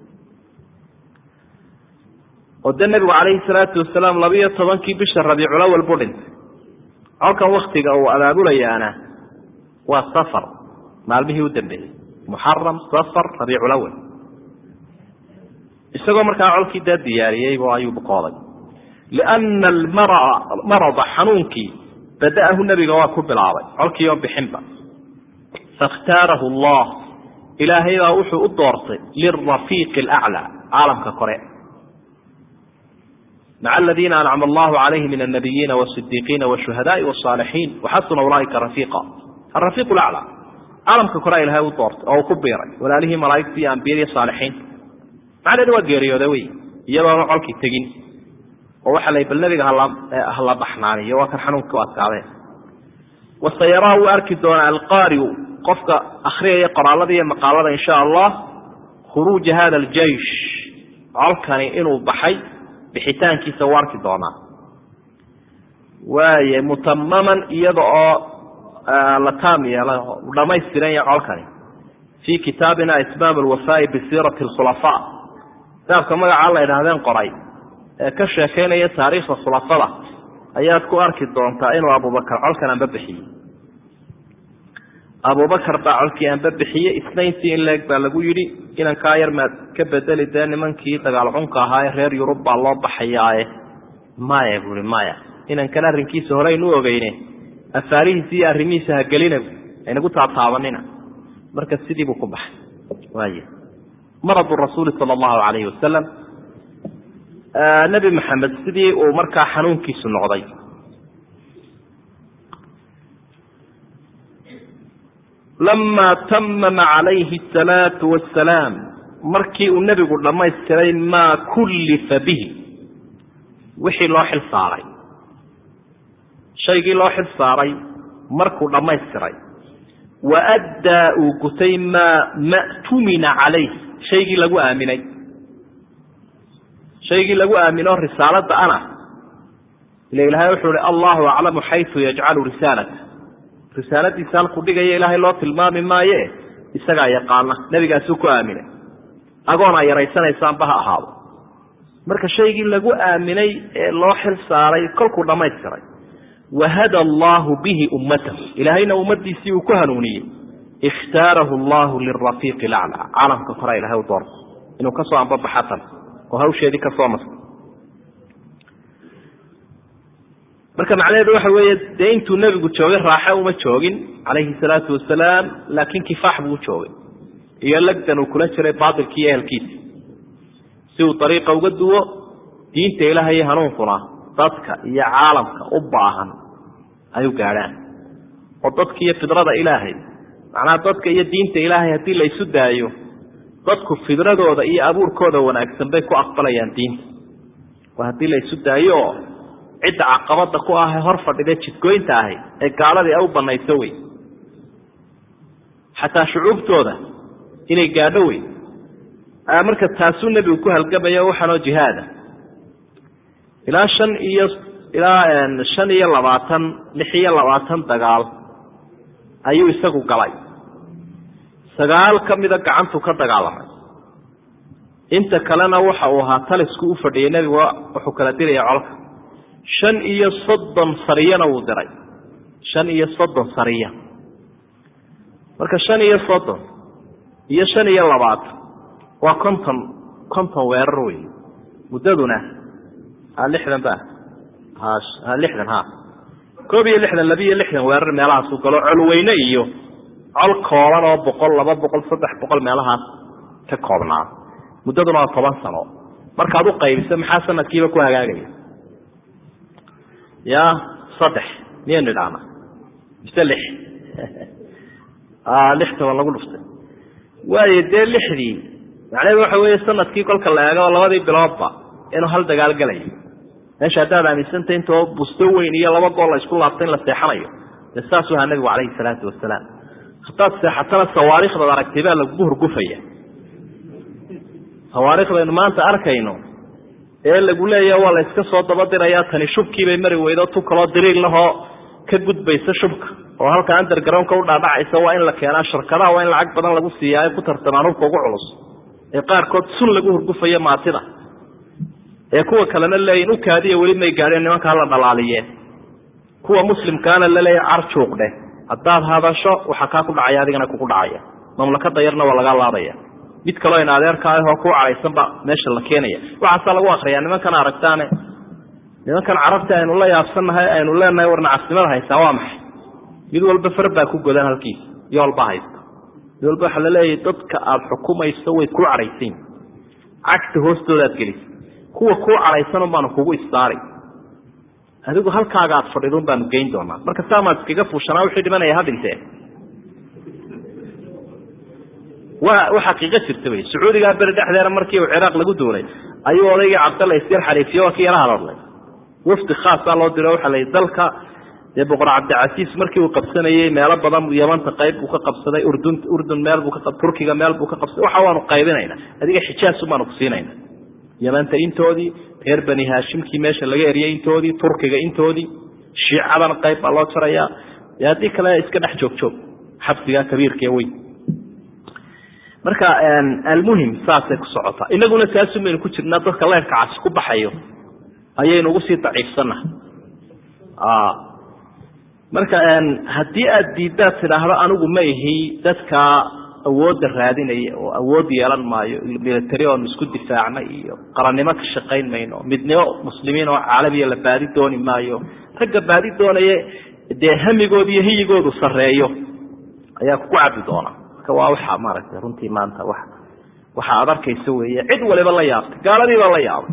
Speaker 2: oo dee nebigu calayhi salaatu wasalaam 12 bisha rabiicul awal buu dhintay colkan waktiga uu abaabulayaana waa safar maalmihii u dambeeyey muxaram safar rabiicul awal isagoo markaa colkii daa diyaariyeyba ayuu buqooday lianna almarada xanuunkii bada'ahu nebiga waa ku bilaabay colkii oo bixinba faاkhtaarahu allah ilaahay baa wuxuu u doortay lilrafiiqi alaclaa caalamka kore maca aladiina ancama allahu calayhim min annabiyiina wasidiiqiina washuhadaai wasaalixiin waxasuna ulaaika rafiiqa alrafiiq alaclaa caalamka kore ilahay u doortay oo uu ku biiray walaalihii malaa'igtii iyo ambiyada iyo saalixiin macnaheedu waa geeriyooda wey iyadoona colkii tegin oo waxaa la bal nebiga hala baxnaaniyo waa kan xanuunka u adkaadeen wasayaraa wuu arki doonaa alqaariu qofka akhriyaya qoraalada iyo maqaalada insha allah khuruuja hada aljaysh colkani inuu baxay bixitaankiisa u arki doonaa waaye mutamaman iyada oo la taam yeelay dhamaystiran yahay colkani fii kitaabina itmaam alwafaa'i bisiirati alkhulafaa kitaabka magaca la yidhaahdeen qoray ee ka sheekaynaya taariikhda khulafada ayaad ku arki doontaa inuu abubakar colkan anba bixiyey abubakar baa colkii anba bixiyey isnayntii in leeg baa lagu yidhi inankaa yar maad ka bedeli dee nimankii dagaal cunka ahaa ee reer yurub baa loo baxayaaye maya buui maya inankan arrinkiisa horeynu ogeyne afaarihiisa iyo arrimihiisa hagelina aynagu taataabanina marka sidii buu ku baxay waay maradu rasuuli sala allahu calayhi wasalam nebi maxamed sidii uu markaa xanuunkiisu noqday لما تمم عليه الصلاة والسلام markii uu nabigu dhamaystiray ma kullifa bihi wixii loo xil saaray shaygii loo xil saaray markuu dhamaystiray wa adda uu gutay ma ma'tumina calayh shaygii lagu aamino risaalada ana ilaahay wuxuu yiri Allahu a'lamu haythu yaj'alu risaaladiisa halku dhigaya ilaahay loo tilmaami maaye isaga yaqaana nabigaas ku aaminay agoona yaraysanaysan baha ahaado marka shaygii lagu aaminay ee loo xil saaray kolku dhamaystiray wahada Allahu bihi ummatahu ilaahayna ummadiisii uu ku hanuuniyay ikhtarahu Allahu lirrafiq al'ala alamka qara ilaahay door inuu ka soo anba baxatan oo hawsheedii ka soo masay marka macnaheedu waxa weeye deyntu nabigu joogay raaxa uma joogin calayhi salaatu wasalaam laakiin kifaax buu joogay iyo lagdan uu kula jiray baadilkii ehelkiisa si uu dariiqa uga duwo diinta ilaahay hanuunkuna dadka iyo caalamka u baahan ayuu gaadhaan oo dadka iyo fidrada ilaahay macnaha dadka iyo diinta ilaahay haddii la isu daayo dadku fidradooda iyo abuurkooda wanaagsan bay ku aqbalayaan diinta waa haddii la isu daayo cid caqabada ku ah hor fadhida jidgoynta ah ee gaaladii ay u banayso way xataa shucuubtooda inay gaadho way marka taasuu nabigu ku halgamaya waxaanoo jihaada ilaa 26 dagaal ayuu isagu galay 9 kamida gacantu ka dagaalamay inta kalena waxa uu ahaa talisku u fadhiyay nabigu wuxuu kala diray colka 35 sariyana uu diray 35 sariya marka 35 iyo 25 waa konton weerar weey mudaduna 60 ba 60 koob iyo 62 weerar meelahaas uu galo culweyne iyo col kooban oo 100 200 300 meelahaas ka koobnaa mudaduna 10 sano markaad u qaybiso maxaa sanadkiiba ku hagaagaya يا صدح مين العامة مستلح لحته والله قلفته ويدي لحدي يعني وحوي السنة كي كل كلا والله هذه بلابة إنه هل دجال قلي إيش هذا من سنتين تو بستوين يلا ما قال الله يشكل عطين للسحرية لساسها النبي عليه الصلاة والسلام خطات حتى الصواريخ ضد اكتبها لجبهر قفية صواريخ لأن ما أنت أركينه ee lagu leeyahay wala iska soo dabadirayaa tani shubkii bay mari weydo tu kala diriil laho ka gudbaysa shubka oo halka underground ka u dhaadhacaysa waa in la keenaa shirkadaha waa in lacag badan lagu siiyaa ku tartamaan ugu culus ee qaar kood sun lagu hurgufayo maatida ee kuwa kalena leeyin u kaadiyo wali may gaareen nimanka la dhalaaliyeen kuwa muslimkaana la leeyahay arjuuqde hadaad hadasho waxa ka ku dhacaya adigana ku dhacaya mamlakada yarna waa laga laadaya mid kale in adeerka ah oo ku caaysan ba meesha la keenaya waxa lagu akhriyaa nimankan aragtaane nimankan carabta aynu la yaabsanahay aynu leenahay warna caasimada haysaa waa maxay mid walba farba ku godan halkiis yool ba haysta mid walba waxa la leeyahay dadka aad xukumayso way ku caraysan cagta hoostooda gelis kuwa ku caraysan baan kugu istaaray adigu halkaaga aad fadhido baan geyn doonaa marka saamaad iskaga fuushanaa wixii dhimanaya hadintee وحقيقة ترتبي سعودي قال برد أحد مركي وعراق لجودوني أيوة ولي عبد الله يصير حليفي وكي راه الله وفد خاص الله دروح على ذلك يبغى عبد العزيز مركي وقبسنا ما رب ضم يمن تقيب وقبسنا أردن مال وقب تركيا مال وقبس وحوان قايبين هنا هذه حجاز ما نقصين هنا يمن تين تودي غير بني هاشم كي ماشى اللي جريين تودي تركيا إن تودي شيعة قايب الله ترى يا ذيك لا إسكن حجوب حبسها كبير كيوي marka almuhim saasay ku socota inaguna taasumeen ku jirnaa dadka leerka cas ku baxayo ayaynu ugu sii daciifsana marka hadii aad diidaad tiraahdo anigu ma ihi dadka awood raadinaya oo awood yeelan maayo military oo isku difaacnay iyo qarannimo ka shaqeynayno midnimo muslimiin oo caalamiga la baadi dooni maayo ragga baadi doonaya hamigood iyo hiyigoodu sareeyo ayaa ku cabdi doona waa waxa maaragtay runtii maanta waxa aad arkayso weeye cid waliba la yaabtay gaaladii baa la yaabay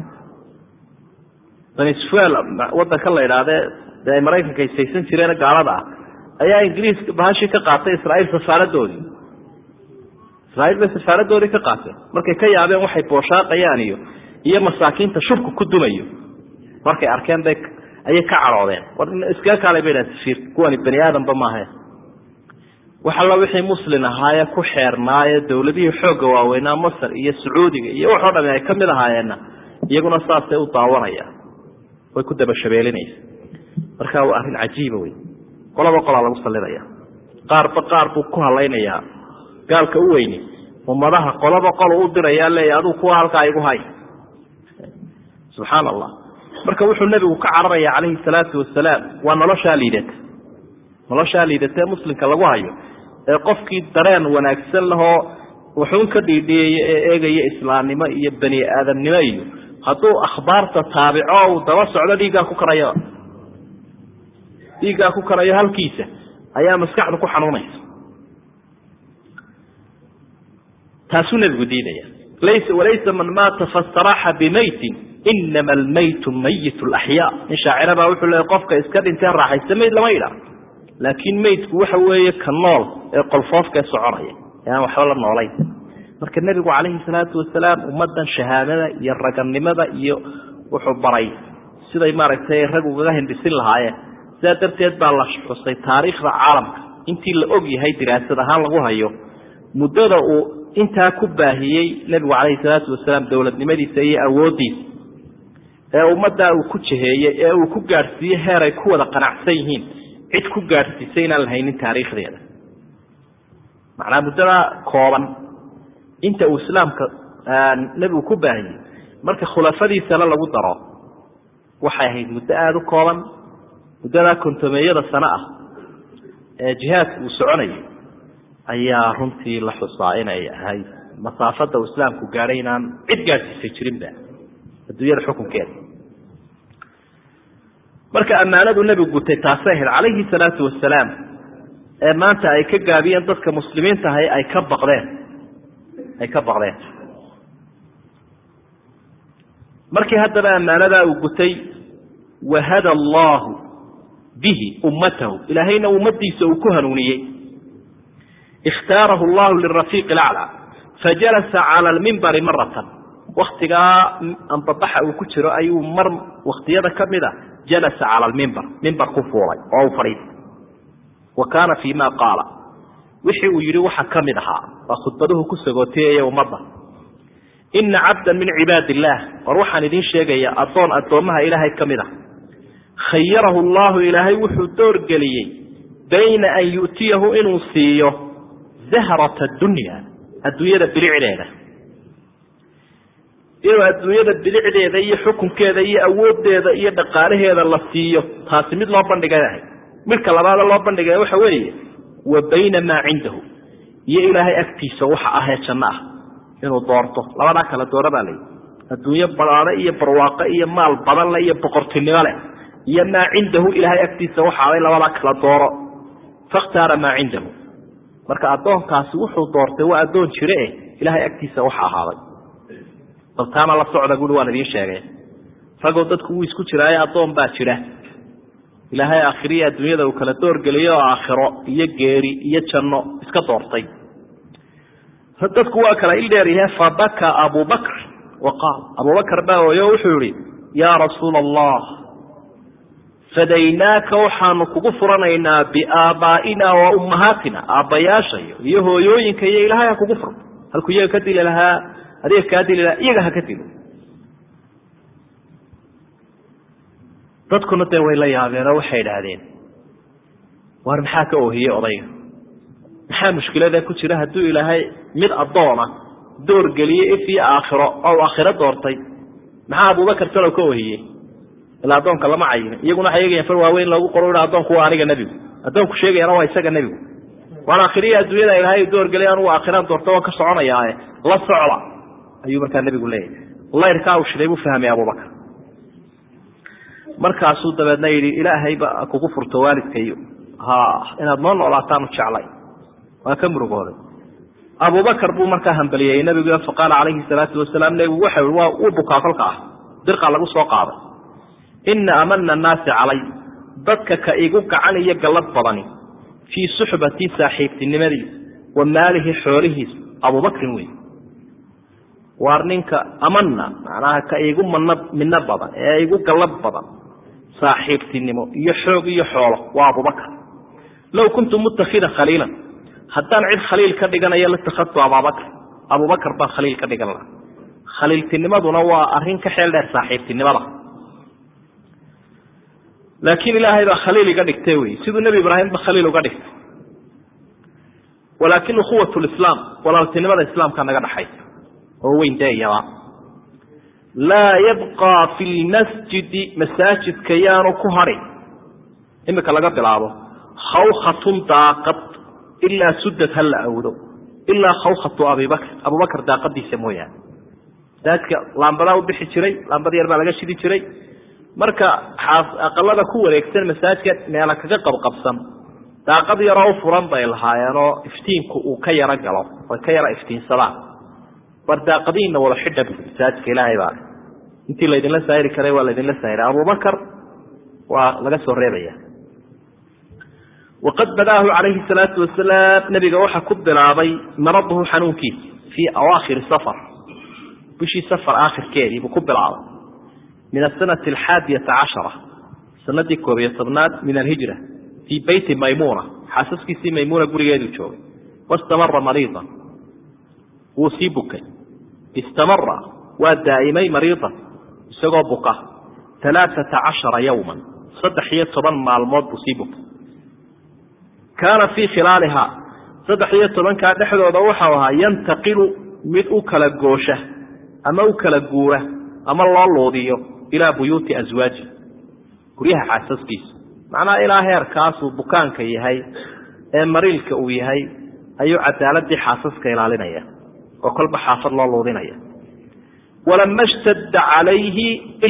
Speaker 2: Venezuela wadanka la yiraahdo Mareykanka ay saysan jireen gaalada ayaa ingiriiska bahashi ka qaatay Israa'iil safaaradoodii bay safaaradoodii ka qaatay markay ka yaabeen waxay booshaaqayaan iyo masaakiinta shubku ku dumayo markay arkeen bay ayay ka caroodeen war iska kale bay safiir kuwani bani aadamba ma aha waxa la wixii muslim ahaaya ku xeernaaye dawladihii xooga waaweynaa Masar iyo Sacuudiga iyo waxa dhan ay kamid ahaayeen iyaguna saasay u daawanaya way ku daba shabeelinaysa marka waa arrin cajiib weey qolaba lagu salidaya qaar buu ku haleynaya gaalka u weyni ummadaha qolaba u diraya leeyahay adu ku halka igu hay subhanallah marka wuxuu nabigu ka cararaya calayhi salaatu wasalaam waa nolosha liidata muslimka lagu hayo ee qofkii dareen wanaagsan lahoo wuxuu ka dhiidhiyay eegaya islaamnimo iyo bani aadamnimo iyo hadduu akhbaarta taabico oo daba socdo dhiiga ku karayo halkiisa ayaa maskaxdu ku xanuunaysa taasuu nabigu diidaya laysa man maata fastaraha bimaytin inma almayt mayyit alahya in shaacira baa wuxuu leeyahay qofka iska dhintay raaxaysta mayd lama ila laakiin maydku waxa weeye ka nool ee qolfoofka soconaya yaa waxa la noolay marka nabigu calayhi salaatu wasalaam ummadan shahaadada iyo raganimada iyo wuxuu baray siday maaragtay rag uga hindisin lahaayeen sida darteed baa la xusay taariikhda caalamka intii la og yahay diraasad ahaan lagu hayo muddada uu inta ku baahiyay nabigu calayhi salaatu wasalaam dawladnimadiisa iyo awoodiisa ee ummadda uu ku jiheeyay ee uu ku gaarsiiyay heer ay ku wada qanacsan yihiin cid ku gaarsiisay inaan lahaynin taariikhdeeda macna muddada kooban inta uu islaamka nabigu ku baahiyay marka khulafadiisa lagu daro waxay ahayd muddo aad u kooban muddada kontomeeyada sano ah ee jihaadku uu soconayay ayaa runtii la xusaa inay ahayd masaafada uu islaamku gaaray inaan cid gaarsiisay jirinba adduunyada xukunkeeda marka amaanadu nabigu gutay taasay calayhi salaatu wasalaam ee maanta ay ka gaabiyeen dadka muslimiinta ah ay ka baqdeen markii haddaba amaanada uu gutay wahada allahu bihi ummatahu ilaahayna ummadiisa uu ku hanuuniyey اختاره الله للرفيق الأعلى فجلس على المنبر مرة وقتها أن تضحى وكتر أي مر وقتها كمذا جلس على المنبر منبر كفوري أو فريد وكان فيما قال وحي ويروح كمذها وخطبه كسغوتيه ومضى إن عبدا من عباد الله وروحا ندين شيئا أطونها إلهي كمذا خيره الله إلهي وحدور قليي بين أن يؤتيه إنه سيه زهرة الدنيا الدنيا بالعليلة إيه الدنيا بالعليلة هي حكم كذا هي أود كذا هي دقاره هذا اللصية تاسمد الله بندقاه ملك الله الله بندقاه وحويه وبين ما عنده يا إلهي أكتي سوح أهل شناه إنه دورته لا ذاك لا دور بالي الدنيا برارة برواقة مال بدل لا بقرتني ولا يا ما عنده إلهي أكتي سوح عليه لا ذاك لا دور فاختار ما عنده marka adoonkaasi wuxuu doortay waa adoon jire ilaahay agtiisa waxa ahaaday daltaana la socda guul waan idin sheegay ragoo dadku uu isku jiraay adoon baa jira ilaahay aakhiriya dunyada uu kala door galiyo aakhiro iyo geeri iyo janno iska doortay dadku waa kala ildeeriye fabaka Abu Bakr waqal Abu Bakr baa wuxuu yiri ya rasuul Allah فديناك وحان كغفرنا بآبائنا وأمهاتنا آباياشا يهويوين كي إلهي كغفر هل كي كدل لها هذه كدل لها إيغا كدل تدكو نتوي لي هذين روحي لهذين وارمحاك أوهي أضيها محا مشكلة ذا كنت لها دو إلهي من الضوء دور قليل في آخرة أو آخرة دورتي محا أبو بكر تلو كوهي لا أدون كلام عين يقولون حيجي يفروا وين لو قرروا أدون هو عنيق النبي أدون كشيء يروى يسق النبي وأنا آخرية الدنيا إلى هاي الدور قال أنا وآخرا دورتوا كسرنا يا الله صعلا أيوب كان النبي يقول لي الله يركعوا شريبه فهم يا أبو بكر مركز صوت بدنا يري إلى هاي بقى كفر توالد كيو ها إن أضمن ولا تام تشعلي وكم رجال أبو بكر بو مركز هنبليه النبي قال فقال عليه الصلاة والسلام له وحي وبكى فلقاه درق على قصة قابل إن أمن الناس علي ضدك كإيجوك عني يجلط بضني fii suxbati saaxiibtinimadiisa wa maalihi xoolihiisa abubakrin wey waar ninka amana macnaha ka igu midno badan ee igu galab badan saaxiibtinimo iyo xoog iyo xoolo waa abubakar low kuntu muttakhida khaliilan haddaan cid khaliil ka dhiganayo la takhadtu abubakar baan khaliil ka dhigan lahaa khaliiltinimaduna waa arrin ka xeel dheer saaxiibtinimada laakiin ilaahay baa khaliil iga dhigtay wey siduu nebi ibraahim ba khaliil uga dhigtay walaakin ukhuwatu lislaam walaaltinimada islaamka naga dhaxaysa oo weyn deeyaba laa yabqaa fi lmasjidi masaajidka yaanu ku hadhin imika laga bilaabo khawkhatun daaqad ilaa sudad ha la awdo ilaa khawkhatu abubakar daaqadiisa mooyaane masaajidka laambadaa u bixi jiray laambada yar baa laga shidi jiray marka aqalada ku wareegsan masaajidka meela kaga qabqabsan daaqad yaroo u furan bay lahaayeenoo iftiinku uu ka yaro galo oy ka yaro iftiinsadaan war daaqadiina wada xidha masaajidka ilaahay baa intii laydinla saahiri karay waa laydinla saahiray abubakar waa laga soo reebaya waqad badaahu calayhi salaatu wasalaam nabiga waxaa ku bilaabay maraduhu xanuunkiisa fii awaakhiri safar bishii safar aakhirkeedii buu ku bilaabay min asanati alxaadiyata cashara sanadii 11 min alhijra fii beyti maymuna xaasaskiisii maymuna gurigeeduu joogay wastamara mariidan wuu sii bukay istamara waa daa'imay mariidan isagoo buka 13 yawman 13 maalmood buu sii bukay kaana fii khilaalihaa 13kaa dhexdooda waxau ahaa yantaqilu mid u kala goosha ama u kala guura ama loo loodiyo ilaa buyuuti aswaaji guryaha xaasaskiisa macnaha ilaa heerkaasuu bukaanka yahay ee mariilka uu yahay ayuu cadaaladii xaasaska ilaalinaya oo kolba xaafad loo loodinaya walama shtadda calayhi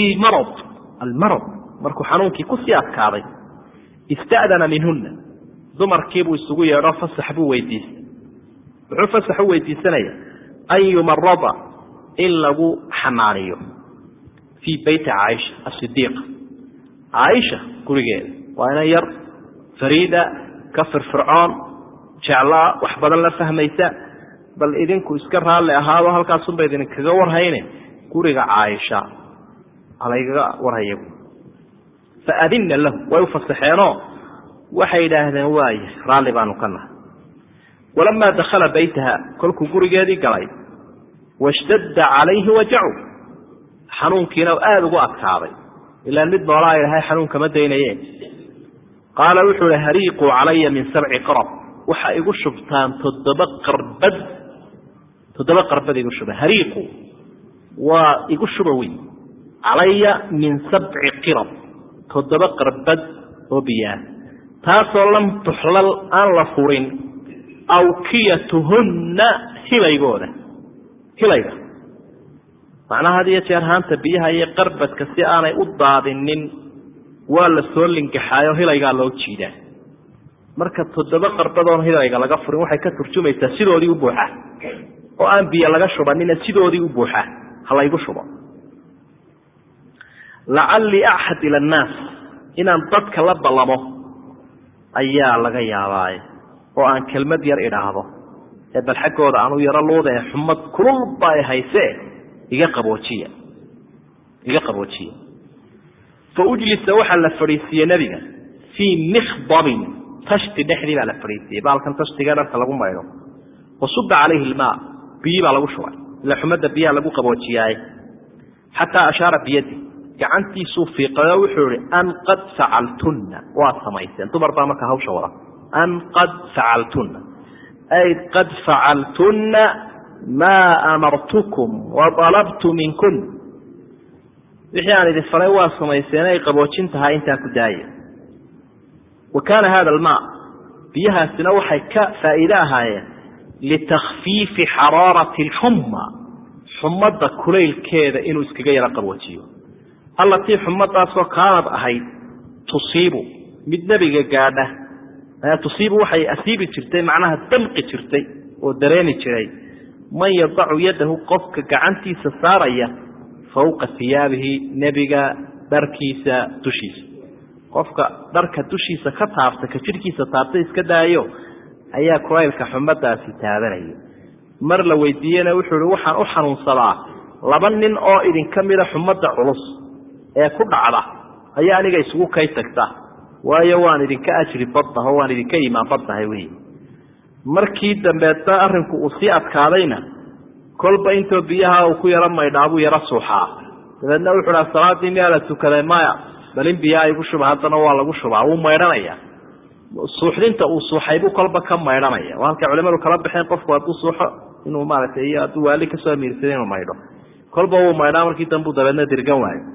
Speaker 2: almarad markuu xanuunkii kusii adkaaday ista'dana minhuna dumarkiibuu isugu yeedho fasax buu weydiistay wuxuu fasax u weydiisanaya an yumarada in lagu xanaaniyo fii beyti caaisha asidiiqa caaisha gurigeeda waa inan yar fariida ka firfircoon jeclaa wax badan la fahmaysa bal idinku iska raalli ahaado halkaasunba idinkaga warhayne guriga caaisha alaygaga warhaya faadinna lahu way u fasaxeenoo waxay yidhaahdeen waaya raalli baanu ka nahay walamaa dakhala baytaha kolkuu gurigeedii galay washtadda calayhi wajacu xanuunkiina aada ugu adkaaday ilaan mid noolaa ilahay xanuunka ma daynaye qaala wuxuu ihi hariiquu calaya min 7 qarab waxa igu shubtaan 7 qarbad igu shuba hariiqu waa igu shuba weyn calaya min 7 qirab 7 qarbad oo biyaa taasoo lam tuxlal aan la furin awkiyatuhunna hilayga macnaha had iyo jeer haanta biyaha iyo qarbadka si aanay u daadinin waa la soo lingaxaayo hilaygaa loo jiidaa marka 7 qarbadoon hilayga laga furin waxay ka turjumaysaa sidoodii u buuxa oo aan biyo laga shubanina sidoodii u buuxa ha laygu shubo lacallii axad ila annaas inaan dadka la ballamo ayaa laga yaabaaye oo aan kelmad yar idhaahdo ee bal xaggooda aan u yaro luudae xumad kululba ay haysee iga qaboojiya fa ujlisa waxaa la fadhiisiiyey nebiga fii mikhdabin tashti dhexdii baa la fadhiisiyey baalkan tashtiga dharka lagu maydho wasuba calayhi ilmaa biyi baa lagu shubay ila xumadda biyaha lagu qaboojiyaaye xataa ashaara biyadi gacantiisuu fiiqayo wuxuu ihi an qad facaltunna waad samayseen dumar baa markaa hawsha wada an qad facaltunna ay qad facaltunna maa amartukum waطalabtu minkun wixii aan idin faray waa samayseen ay qaboojin tahay intaa ku daaya wa kaana hada almaa biyahaasina waxay ka faa'iide ahaayeen litakfiifi xaraarati alxumma xumadda kulaylkeeda inuu iskaga yaro qaboojiyo allatii xumadaasoo kaanad ahayd tusiibu mid nebiga gaadha tusiibu waxay asiibi jirtay macnaha damqi jirtay oo dareemi jiray man yadacu yadahu qofka gacantiisa saaraya fawqa hiyaabihi nebiga dharkiisa dushiisa qofka dharka dushiisa ka taabta ka jirkiisa taabta iska daayo ayaa kulaylka xumadaasi taabanaya mar la weydiiyena wuxuu yiri waxaan u xanuunsadaa laba nin oo idin kamida xumada culus ee ku dhacda ayaa aniga isugu kay tagta waayo waan idinka ajri badda waan idinka iimaan badnahay weey markii dambeedna arrinku uu si adkaadayna kolba intoo biyaha uu ku yara maydhaabu yara suuxaa dabeedna wuxuu dhaha salaadii miyaa la tukaday maya balin biyaha igu shuba haddana waa lagu shubaa wuu maydhanaya suuxdinta uu suuxay buu kolba ka maydhanaya waa halka culimadu kala baxeen qofku hadduu suuxo inuu maaragtay iyo hadduu waali ka soo amiirsaday inuu maydho kolba wuu maydhaa markii dambe uu dabeedna dirgan waayo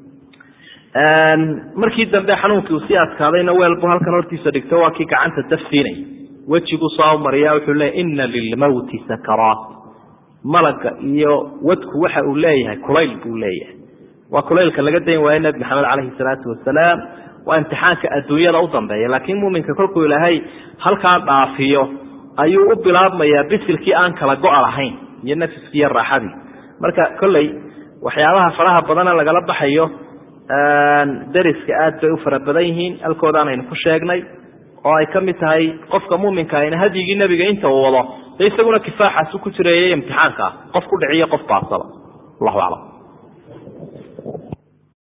Speaker 2: markii dambe xanuunkii uu sii adkaadayna weelbu halkan hortiisa dhigto waa kii gacanta dafsiinay wejigu soo mariyaa wuxuu leeyahay inna lilmawti sakaraat malaga iyo wadku waxa uu leeyahay kulayl buu leeyahay waa kulaylka laga dayn waayo nabi maxamed calayhi salaatu wasalaam waa imtixaanka adduunyada u dambeeya laakiin muuminka kolkuu ilaahay halkaa dhaafiyo ayuu u bilaabmayaa bisilkii aan kala go-a lahayn iyo nafiskii iyo raaxadii marka kolley waxyaabaha faraha badana lagala baxayo dariska aad bay u fara badan yihiin halkoodaan aynu ku sheegnay oo ay ka mid tahay qofka muuminka ayna hadyigii nebiga inta uu wado dee isaguna kifaaxaas ku jireeyay imtixaanka qof ku dhiciyo qof baasaba allahu aclam